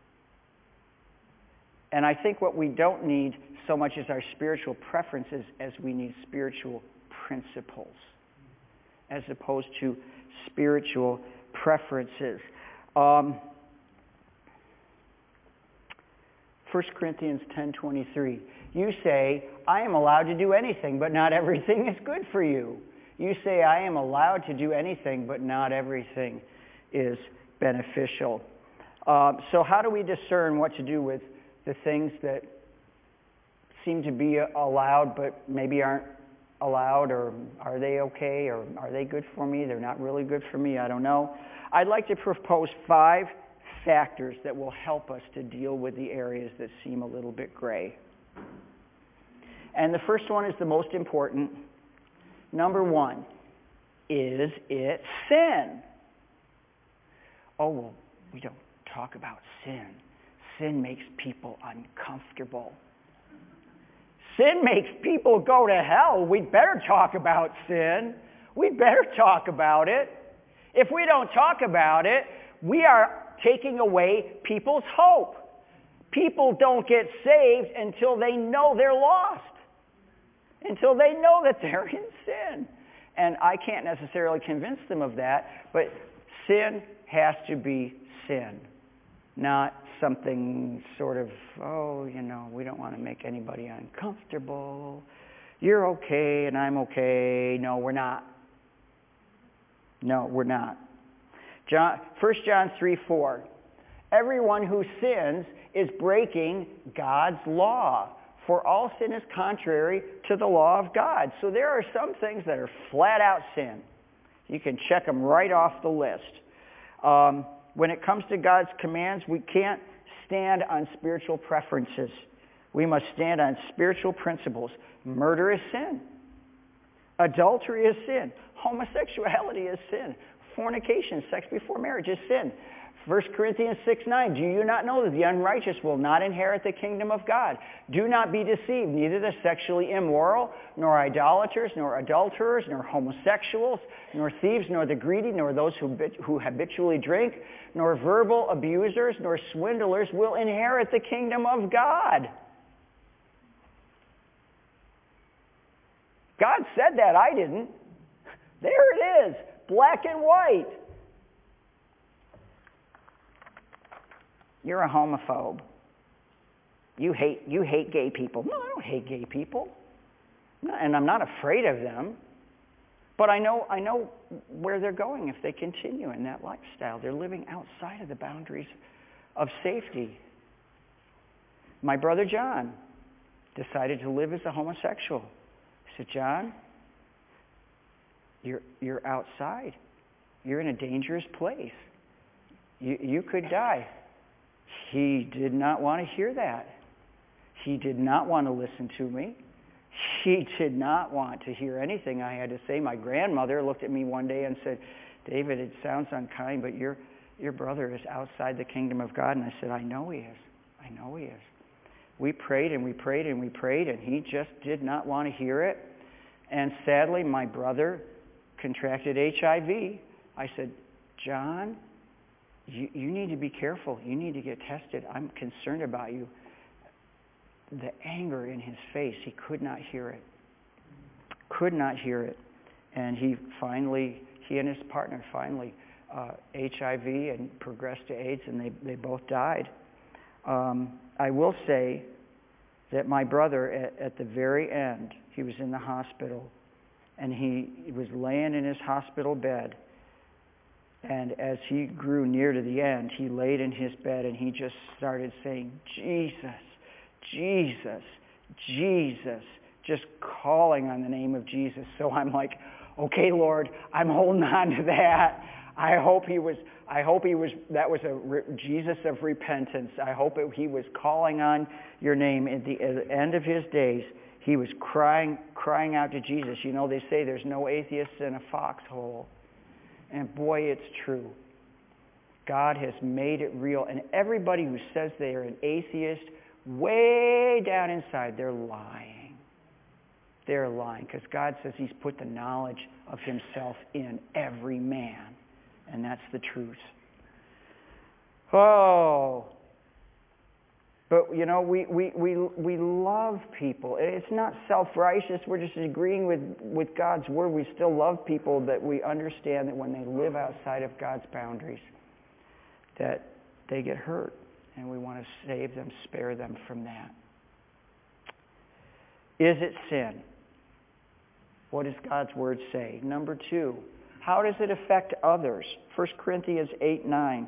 And I think what we don't need so much is our spiritual preferences as we need spiritual principles, as opposed to spiritual preferences. Um, First Corinthians ten twenty-three. You say, I am allowed to do anything, but not everything is good for you. You say, I am allowed to do anything, but not everything is beneficial. Um, so how do we discern what to do with the things that seem to be allowed, but maybe aren't allowed, or are they okay, or are they good for me? They're not really good for me. I don't know. I'd like to propose five factors that will help us to deal with the areas that seem a little bit gray. And the first one is the most important. Number one, is it sin? Oh, well, we don't talk about sin. Sin makes people uncomfortable. Sin makes people go to hell. We'd better talk about sin. We'd better talk about it. If we don't talk about it, we are taking away people's hope. People don't get saved until they know they're lost, until they know that they're in sin. And I can't necessarily convince them of that, but sin has to be sin, not something sort of, oh, you know, we don't want to make anybody uncomfortable. You're okay and I'm okay. No, we're not. No, we're not. John, First John three four. Everyone who sins is breaking God's law. For all sin is contrary to the law of God. So there are some things that are flat out sin. You can check them right off the list. Um, when it comes to God's commands, we can't stand on spiritual preferences. We must stand on spiritual principles. Murder is sin. Adultery is sin. Homosexuality is sin. Fornication, sex before marriage, is sin. First Corinthians six nine, do you not know that the unrighteous will not inherit the kingdom of God? Do not be deceived, neither the sexually immoral, nor idolaters, nor adulterers, nor homosexuals, nor thieves, nor the greedy, nor those who, who habitually drink, nor verbal abusers, nor swindlers will inherit the kingdom of God. God said that, I didn't. There it is, black and white. You're a homophobe. You hate you hate gay people. No, I don't hate gay people. No, and I'm not afraid of them. But I know I know where they're going if they continue in that lifestyle. They're living outside of the boundaries of safety. My brother John decided to live as a homosexual. I said, John, you're you're outside. You're in a dangerous place. You you could die. He did not want to hear that. He did not want to listen to me. He did not want to hear anything I had to say. My grandmother looked at me one day and said, David, it sounds unkind, but your your brother is outside the kingdom of God. And I said, I know he is. I know he is. We prayed and we prayed and we prayed, and he just did not want to hear it. And sadly, my brother contracted H I V. I said, John, You, you need to be careful. You need to get tested. I'm concerned about you. The anger in his face, he could not hear it. Could not hear it. And he finally, he and his partner finally, uh, H I V and progressed to AIDS, and they, they both died. Um, I will say that my brother, at, at the very end, he was in the hospital, and he, he was laying in his hospital bed. And as he grew near to the end, he laid in his bed and he just started saying, Jesus, Jesus, Jesus, just calling on the name of Jesus. So I'm like, okay, Lord, I'm holding on to that. I hope he was, I hope he was, that was a re, Jesus of repentance. I hope it, he was calling on your name. At the, at the end of his days, he was crying, crying out to Jesus. You know, they say there's no atheist in a foxhole. And boy, it's true. God has made it real. And everybody who says they are an atheist, way down inside, they're lying. They're lying. Because God says he's put the knowledge of himself in every man. And that's the truth. Oh. But, you know, we, we, we, we love people. It's not self-righteous. We're just agreeing with, with God's word. We still love people that we understand that when they live outside of God's boundaries, that they get hurt. And we want to save them, spare them from that. Is it sin? What does God's word say? Number two, how does it affect others? First Corinthians eight nine.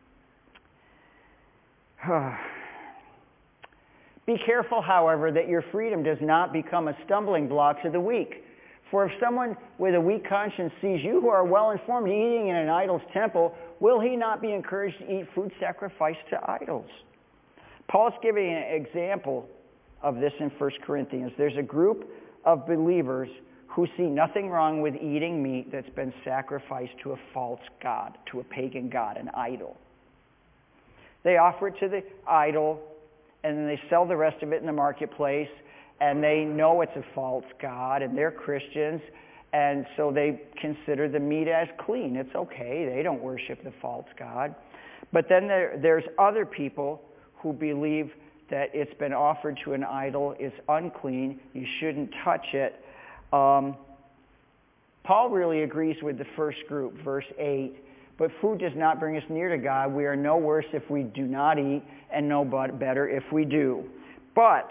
Be careful, however, that your freedom does not become a stumbling block to the weak. For if someone with a weak conscience sees you who are well informed eating in an idol's temple, will he not be encouraged to eat food sacrificed to idols? Paul's giving an example of this in First Corinthians. There's a group of believers who see nothing wrong with eating meat that's been sacrificed to a false god, to a pagan god, an idol. They offer it to the idol, and then they sell the rest of it in the marketplace, and they know it's a false god, and they're Christians, and so they consider the meat as clean. It's okay. They don't worship the false god. But then there, there's other people who believe that it's been offered to an idol, it's unclean, you shouldn't touch it. Um, Paul really agrees with the first group, verse eight. But food does not bring us near to God. We are no worse if we do not eat, and no better if we do. But,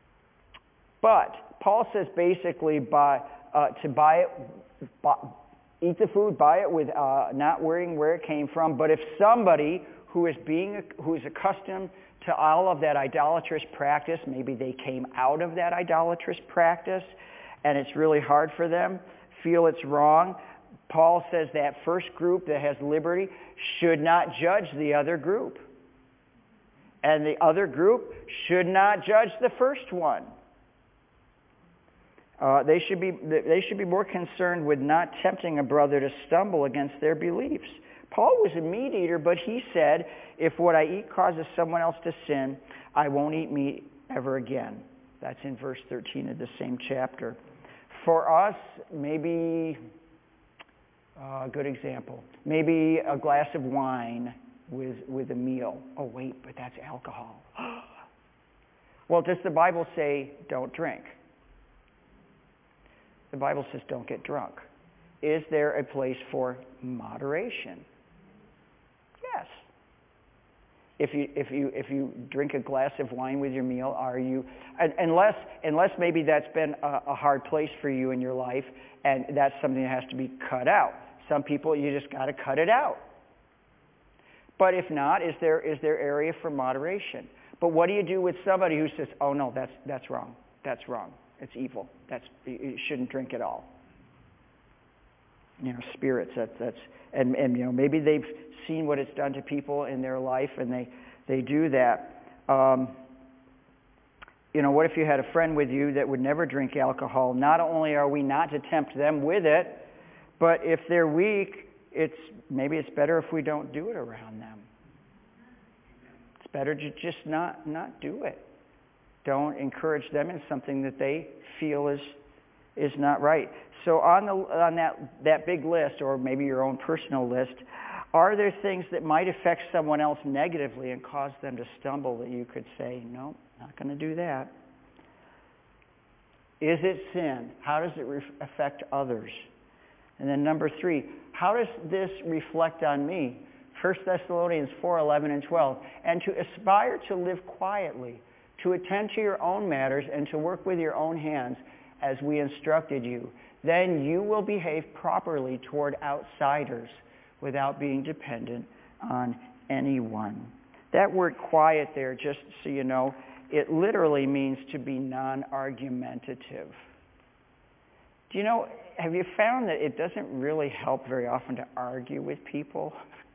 but Paul says basically by uh, to buy it, buy, eat the food, buy it with uh, not worrying where it came from. But if somebody who is being who is accustomed to all of that idolatrous practice, maybe they came out of that idolatrous practice, and it's really hard for them, feel it's wrong, Paul says that first group that has liberty should not judge the other group. And the other group should not judge the first one. Uh, they should be they should be more concerned with not tempting a brother to stumble against their beliefs. Paul was a meat eater, but he said, if what I eat causes someone else to sin, I won't eat meat ever again. That's in verse thirteen of the same chapter. For us, maybe a uh, good example, maybe a glass of wine with, with a meal. Oh, wait, but that's alcohol. Well, does the Bible say don't drink? The Bible says don't get drunk. Is there a place for moderation? Yes. If you if you if you drink a glass of wine with your meal, are you unless unless maybe that's been a, a hard place for you in your life, and that's something that has to be cut out. Some people, you just got to cut it out. But if not, is there is there area for moderation? But what do you do with somebody who says, "Oh no, that's that's wrong. That's wrong. It's evil. That's you shouldn't drink at all." You know, spirits. That, that's and and you know maybe they've seen what it's done to people in their life, and they they do that. Um, you know, what if you had a friend with you that would never drink alcohol? Not only are we not to tempt them with it, but if they're weak, it's maybe it's better if we don't do it around them. It's better to just not not do it. Don't encourage them in something that they feel is is not right. So on the on that that big list, or maybe your own personal list, are there things that might affect someone else negatively and cause them to stumble that you could say, no, not going to do that? Is it sin? How does it re- affect others? And then number three, how does this reflect on me? First Thessalonians four, eleven and twelve. And to aspire to live quietly, to attend to your own matters, and to work with your own hands as we instructed you. Then you will behave properly toward outsiders without being dependent on anyone. That word quiet there, just so you know, it literally means to be non-argumentative. Do you know, have you found that it doesn't really help very often to argue with people?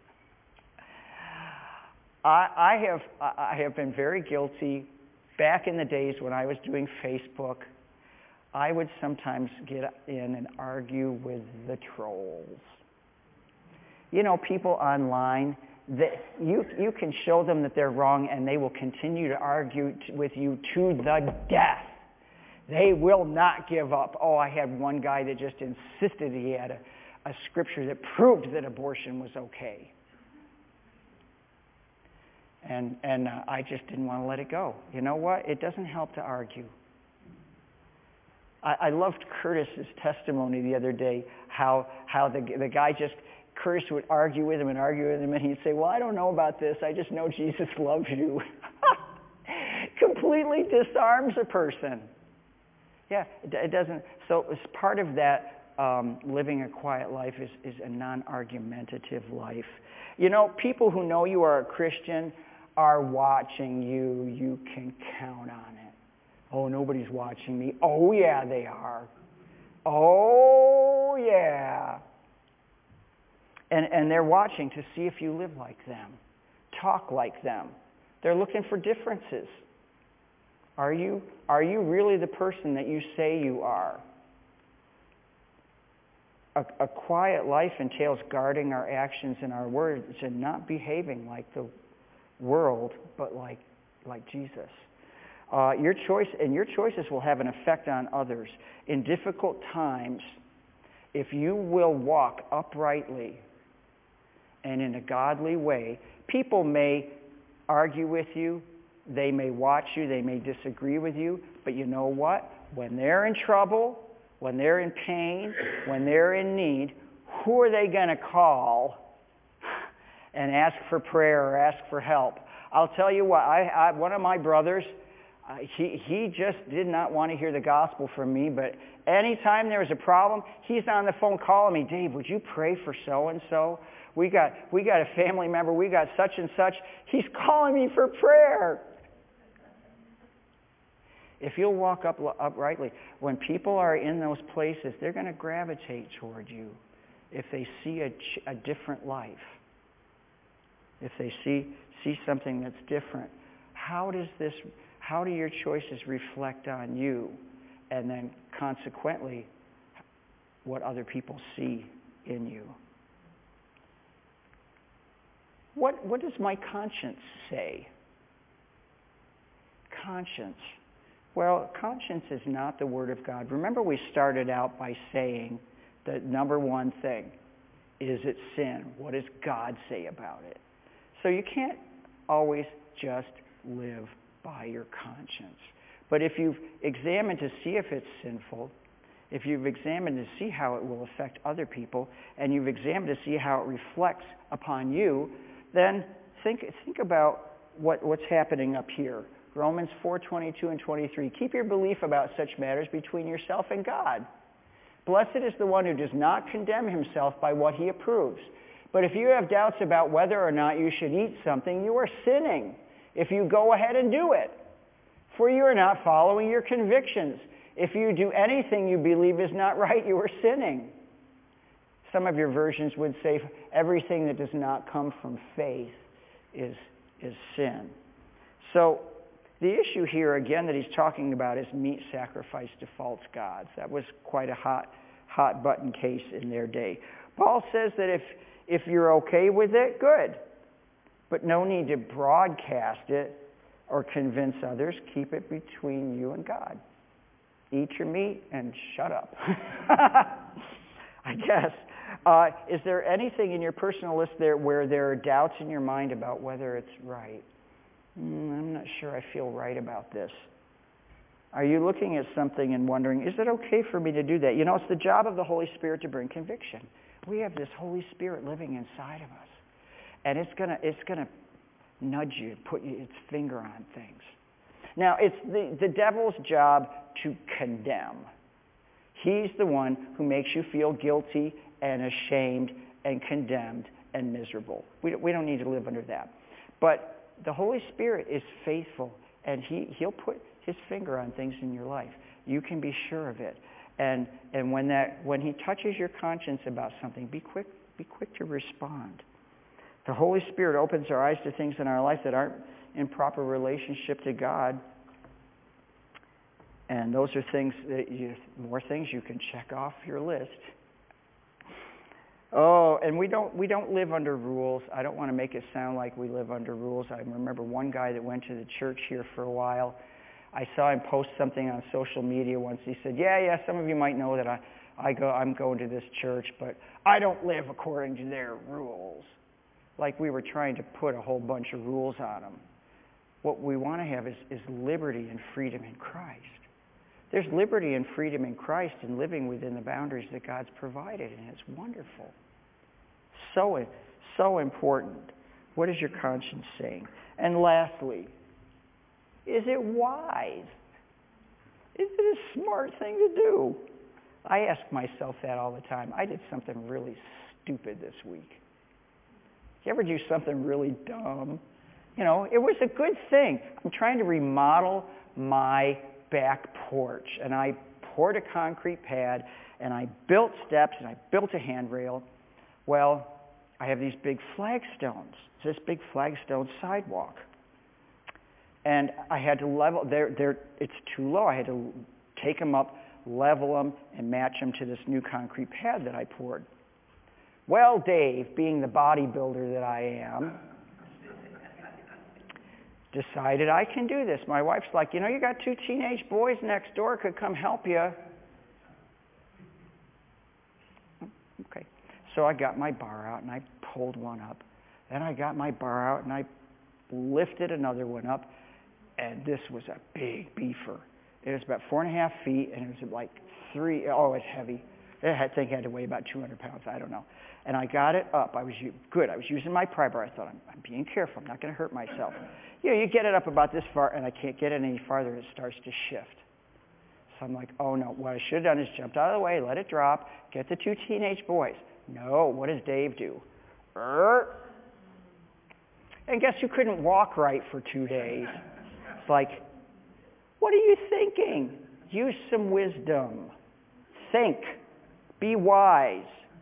I, I have I have been very guilty. Back in the days when I was doing Facebook, I would sometimes get in and argue with the trolls. You know, people online, that you you can show them that they're wrong, and they will continue to argue t- with you to the death. They will not give up. Oh, I had one guy that just insisted he had a, a scripture that proved that abortion was okay. And and uh, I just didn't want to let it go. You know what? It doesn't help to argue. I, I loved Curtis's testimony the other day, how how the the guy just, Curtis would argue with him and argue with him, and he'd say, well, I don't know about this. I just know Jesus loves you. Completely disarms a person. Yeah, it, it doesn't. So as part of that, um, living a quiet life is, is a non-argumentative life. You know, people who know you are a Christian are watching you. You can count on it. Oh, nobody's watching me. Oh, yeah, they are. Oh, yeah. And and they're watching to see if you live like them, talk like them. They're looking for differences. Are you are you really the person that you say you are? A, a quiet life entails guarding our actions and our words and not behaving like the world, but like like Jesus. Uh, your choice and your choices will have an effect on others. In difficult times, if you will walk uprightly and in a godly way, people may argue with you, they may watch you, they may disagree with you, but you know what? When they're in trouble, when they're in pain, when they're in need, who are they going to call and ask for prayer or ask for help? I'll tell you what, I, I, one of my brothers, Uh, he, he just did not want to hear the gospel from me, but anytime there was a problem, he's on the phone calling me, Dave, would you pray for so-and-so? We got, we got a family member, we got such and such. He's calling me for prayer. If you'll walk up uprightly, when people are in those places, they're going to gravitate toward you if they see a, a different life. If they see, see something that's different. How does this... How do your choices reflect on you? And then consequently, what other people see in you? What, what does my conscience say? Conscience. Well, conscience is not the Word of God. Remember, we started out by saying the number one thing, is it sin? What does God say about it? So you can't always just live by your conscience. But if you've examined to see if it's sinful, if you've examined to see how it will affect other people, and you've examined to see how it reflects upon you, then think think about what, what's happening up here. Romans four twenty-two and twenty-three. Keep your belief about such matters between yourself and God. Blessed is the one who does not condemn himself by what he approves. But if you have doubts about whether or not you should eat something, you are sinning if you go ahead and do it. For you are not following your convictions. If you do anything you believe is not right, you are sinning. Some of your versions would say everything that does not come from faith is, is sin. So the issue here, again, that he's talking about is meat sacrificed to false gods. That was quite a hot, hot button case in their day. Paul says that if, if you're okay with it, good. But no need to broadcast it or convince others. Keep it between you and God. Eat your meat and shut up. I guess. Uh, is there anything in your personal list there where there are doubts in your mind about whether it's right? Mm, I'm not sure I feel right about this. Are you looking at something and wondering, is it okay for me to do that? You know, it's the job of the Holy Spirit to bring conviction. We have this Holy Spirit living inside of us. And it's gonna it's gonna nudge you, put you, its finger on things. Now, it's the, the devil's job to condemn. He's the one who makes you feel guilty and ashamed and condemned and miserable. We we don't need to live under that. But the Holy Spirit is faithful, and he, he'll put his finger on things in your life. You can be sure of it. And and when that when he touches your conscience about something, be quick be quick to respond. The Holy Spirit opens our eyes to things in our life that aren't in proper relationship to God. And those are things that you, more things you can check off your list. Oh, and we don't we don't live under rules. I don't want to make it sound like we live under rules. I remember one guy that went to the church here for a while. I saw him post something on social media once. He said, yeah, yeah, some of you might know that I, I go, I'm going to this church, but I don't live according to their rules. Like we were trying to put a whole bunch of rules on them. What we want to have is, is liberty and freedom in Christ. There's liberty and freedom in Christ in living within the boundaries that God's provided, and it's wonderful. So, so important. What is your conscience saying? And lastly, is it wise? Is it a smart thing to do? I ask myself that all the time. I did something really stupid this week. You ever do something really dumb? You know, it was a good thing. I'm trying to remodel my back porch, and I poured a concrete pad, and I built steps, and I built a handrail. Well, I have these big flagstones. It's this big flagstone sidewalk. And I had to level, they're, they're, it's too low. I had to take them up, level them, and match them to this new concrete pad that I poured. Well, Dave, being the bodybuilder that I am, decided I can do this. My wife's like, you know, you got two teenage boys next door, could come help you. Okay. So I got my bar out and I pulled one up. Then I got my bar out and I lifted another one up. And this was a big beefer. It was about four and a half feet and it was like three, oh, it's heavy. I think it had to weigh about two hundred pounds. I don't know. And I got it up. I was good. I was using my pry bar. I thought, I'm, I'm being careful. I'm not going to hurt myself. You know, you get it up about this far, and I can't get it any farther. It starts to shift. So I'm like, oh, no. What I should have done is jumped out of the way, let it drop, get the two teenage boys. No, what does Dave do? Er. And guess who couldn't walk right for two days? It's like, what are you thinking? Use some wisdom. Think. Be wise.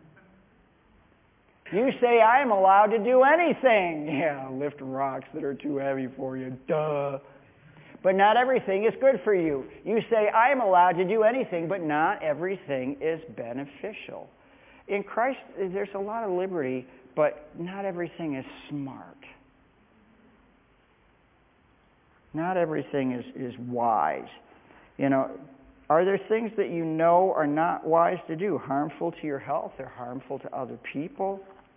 You say, I am allowed to do anything. Yeah, lift rocks that are too heavy for you. Duh. But not everything is good for you. You say, I am allowed to do anything, but not everything is beneficial. In Christ, there's a lot of liberty, but not everything is smart. Not everything is, is wise. You know, are there things that you know are not wise to do, harmful to your health or harmful to other people?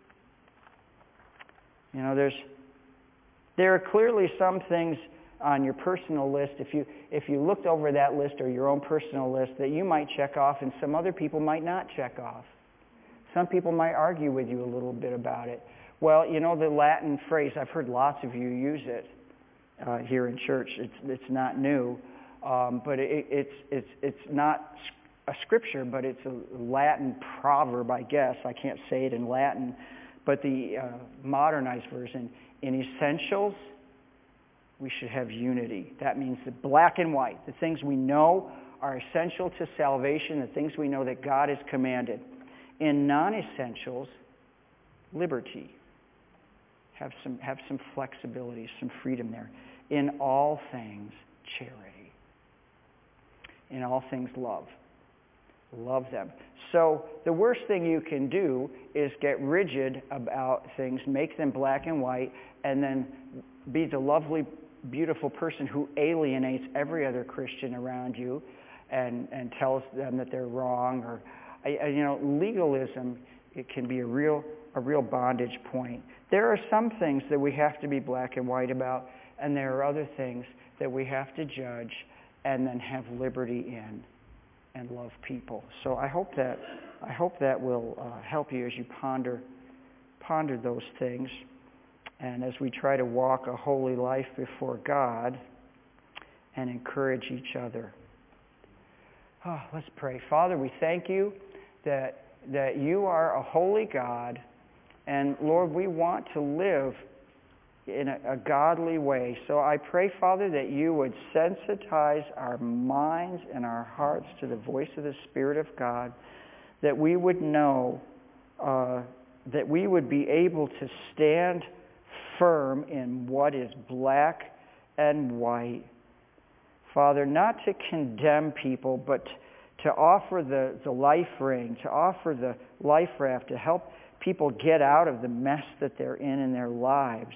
You know, there's there are clearly some things on your personal list, if you if you looked over that list or your own personal list, that you might check off and some other people might not check off. Some people might argue with you a little bit about it. Well, you know the Latin phrase, I've heard lots of you use it uh, here in church. It's it's not new, um, but it, it's it's it's not a scripture, but it's a Latin proverb, I guess. I can't say it in Latin, but the uh, modernized version, in essentials, we should have unity. That means the black and white, the things we know are essential to salvation, the things we know that God has commanded. In non-essentials, liberty. Have some, have some flexibility, some freedom there. In all things, charity. In all things, love. Love them. So the worst thing you can do is get rigid about things, make them black and white, and then be the lovely, beautiful person who alienates every other Christian around you and, and tells them that they're wrong. Or, I, you know, legalism, it can be a real, a real bondage point. There are some things that we have to be black and white about, and there are other things that we have to judge and then have liberty in and love people. So I hope that I hope that will uh, help you as you ponder ponder those things, and as we try to walk a holy life before God and encourage each other. Oh, let's pray. Father, we thank you that that you are a holy God, and Lord, we want to live in a, a godly way. So I pray, Father, that you would sensitize our minds and our hearts to the voice of the Spirit of God, that we would know, uh, that we would be able to stand firm in what is black and white. Father, not to condemn people, but to offer the, the life ring, to offer the life raft, to help people get out of the mess that they're in in their lives.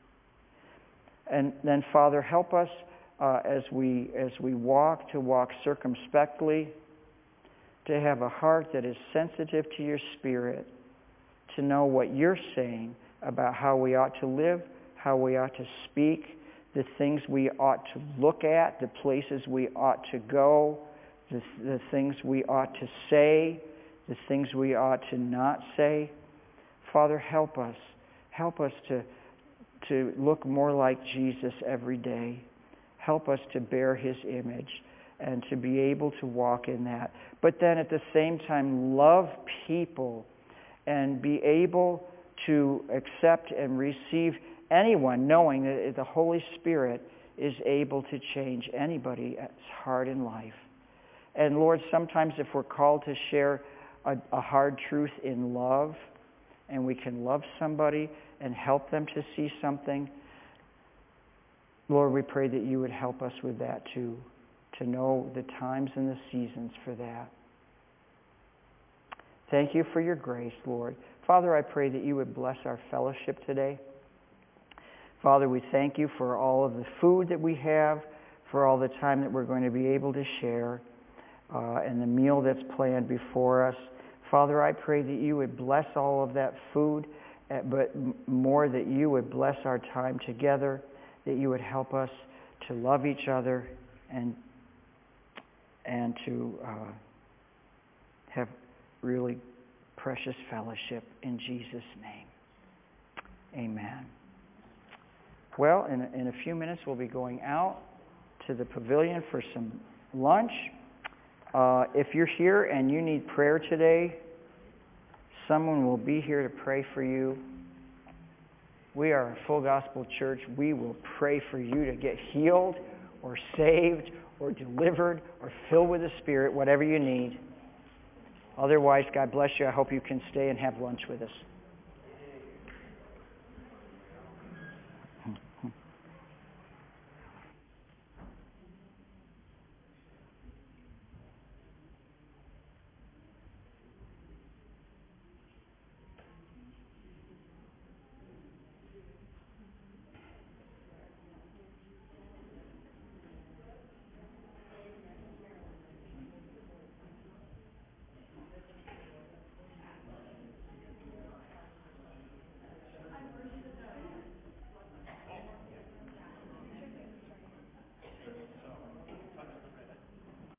And then, Father, help us uh, as we as we walk to walk circumspectly, to have a heart that is sensitive to your Spirit, to know what you're saying about how we ought to live, how we ought to speak, the things we ought to look at, the places we ought to go, the, the things we ought to say, the things we ought to not say. Father, help us. Help us to to look more like Jesus every day. Help us to bear his image and to be able to walk in that. But then at the same time, love people and be able to accept and receive anyone, knowing that the Holy Spirit is able to change anybody's heart in life. And Lord, sometimes if we're called to share a, a hard truth in love, and we can love somebody and help them to see something, Lord, we pray that you would help us with that too, to know the times and the seasons for that. Thank you for your grace, Lord. Father, I pray that you would bless our fellowship today. Father, we thank you for all of the food that we have, for all the time that we're going to be able to share, uh, and the meal that's planned before us. Father, I pray that you would bless all of that food, but more that you would bless our time together, that you would help us to love each other and and to uh, have really precious fellowship in Jesus' name. Amen. Well, in, in a few minutes we'll be going out to the pavilion for some lunch. Uh, if you're here and you need prayer today, someone will be here to pray for you. We are a Full Gospel Church. We will pray for you to get healed or saved or delivered or filled with the Spirit, whatever you need. Otherwise, God bless you. I hope you can stay and have lunch with us.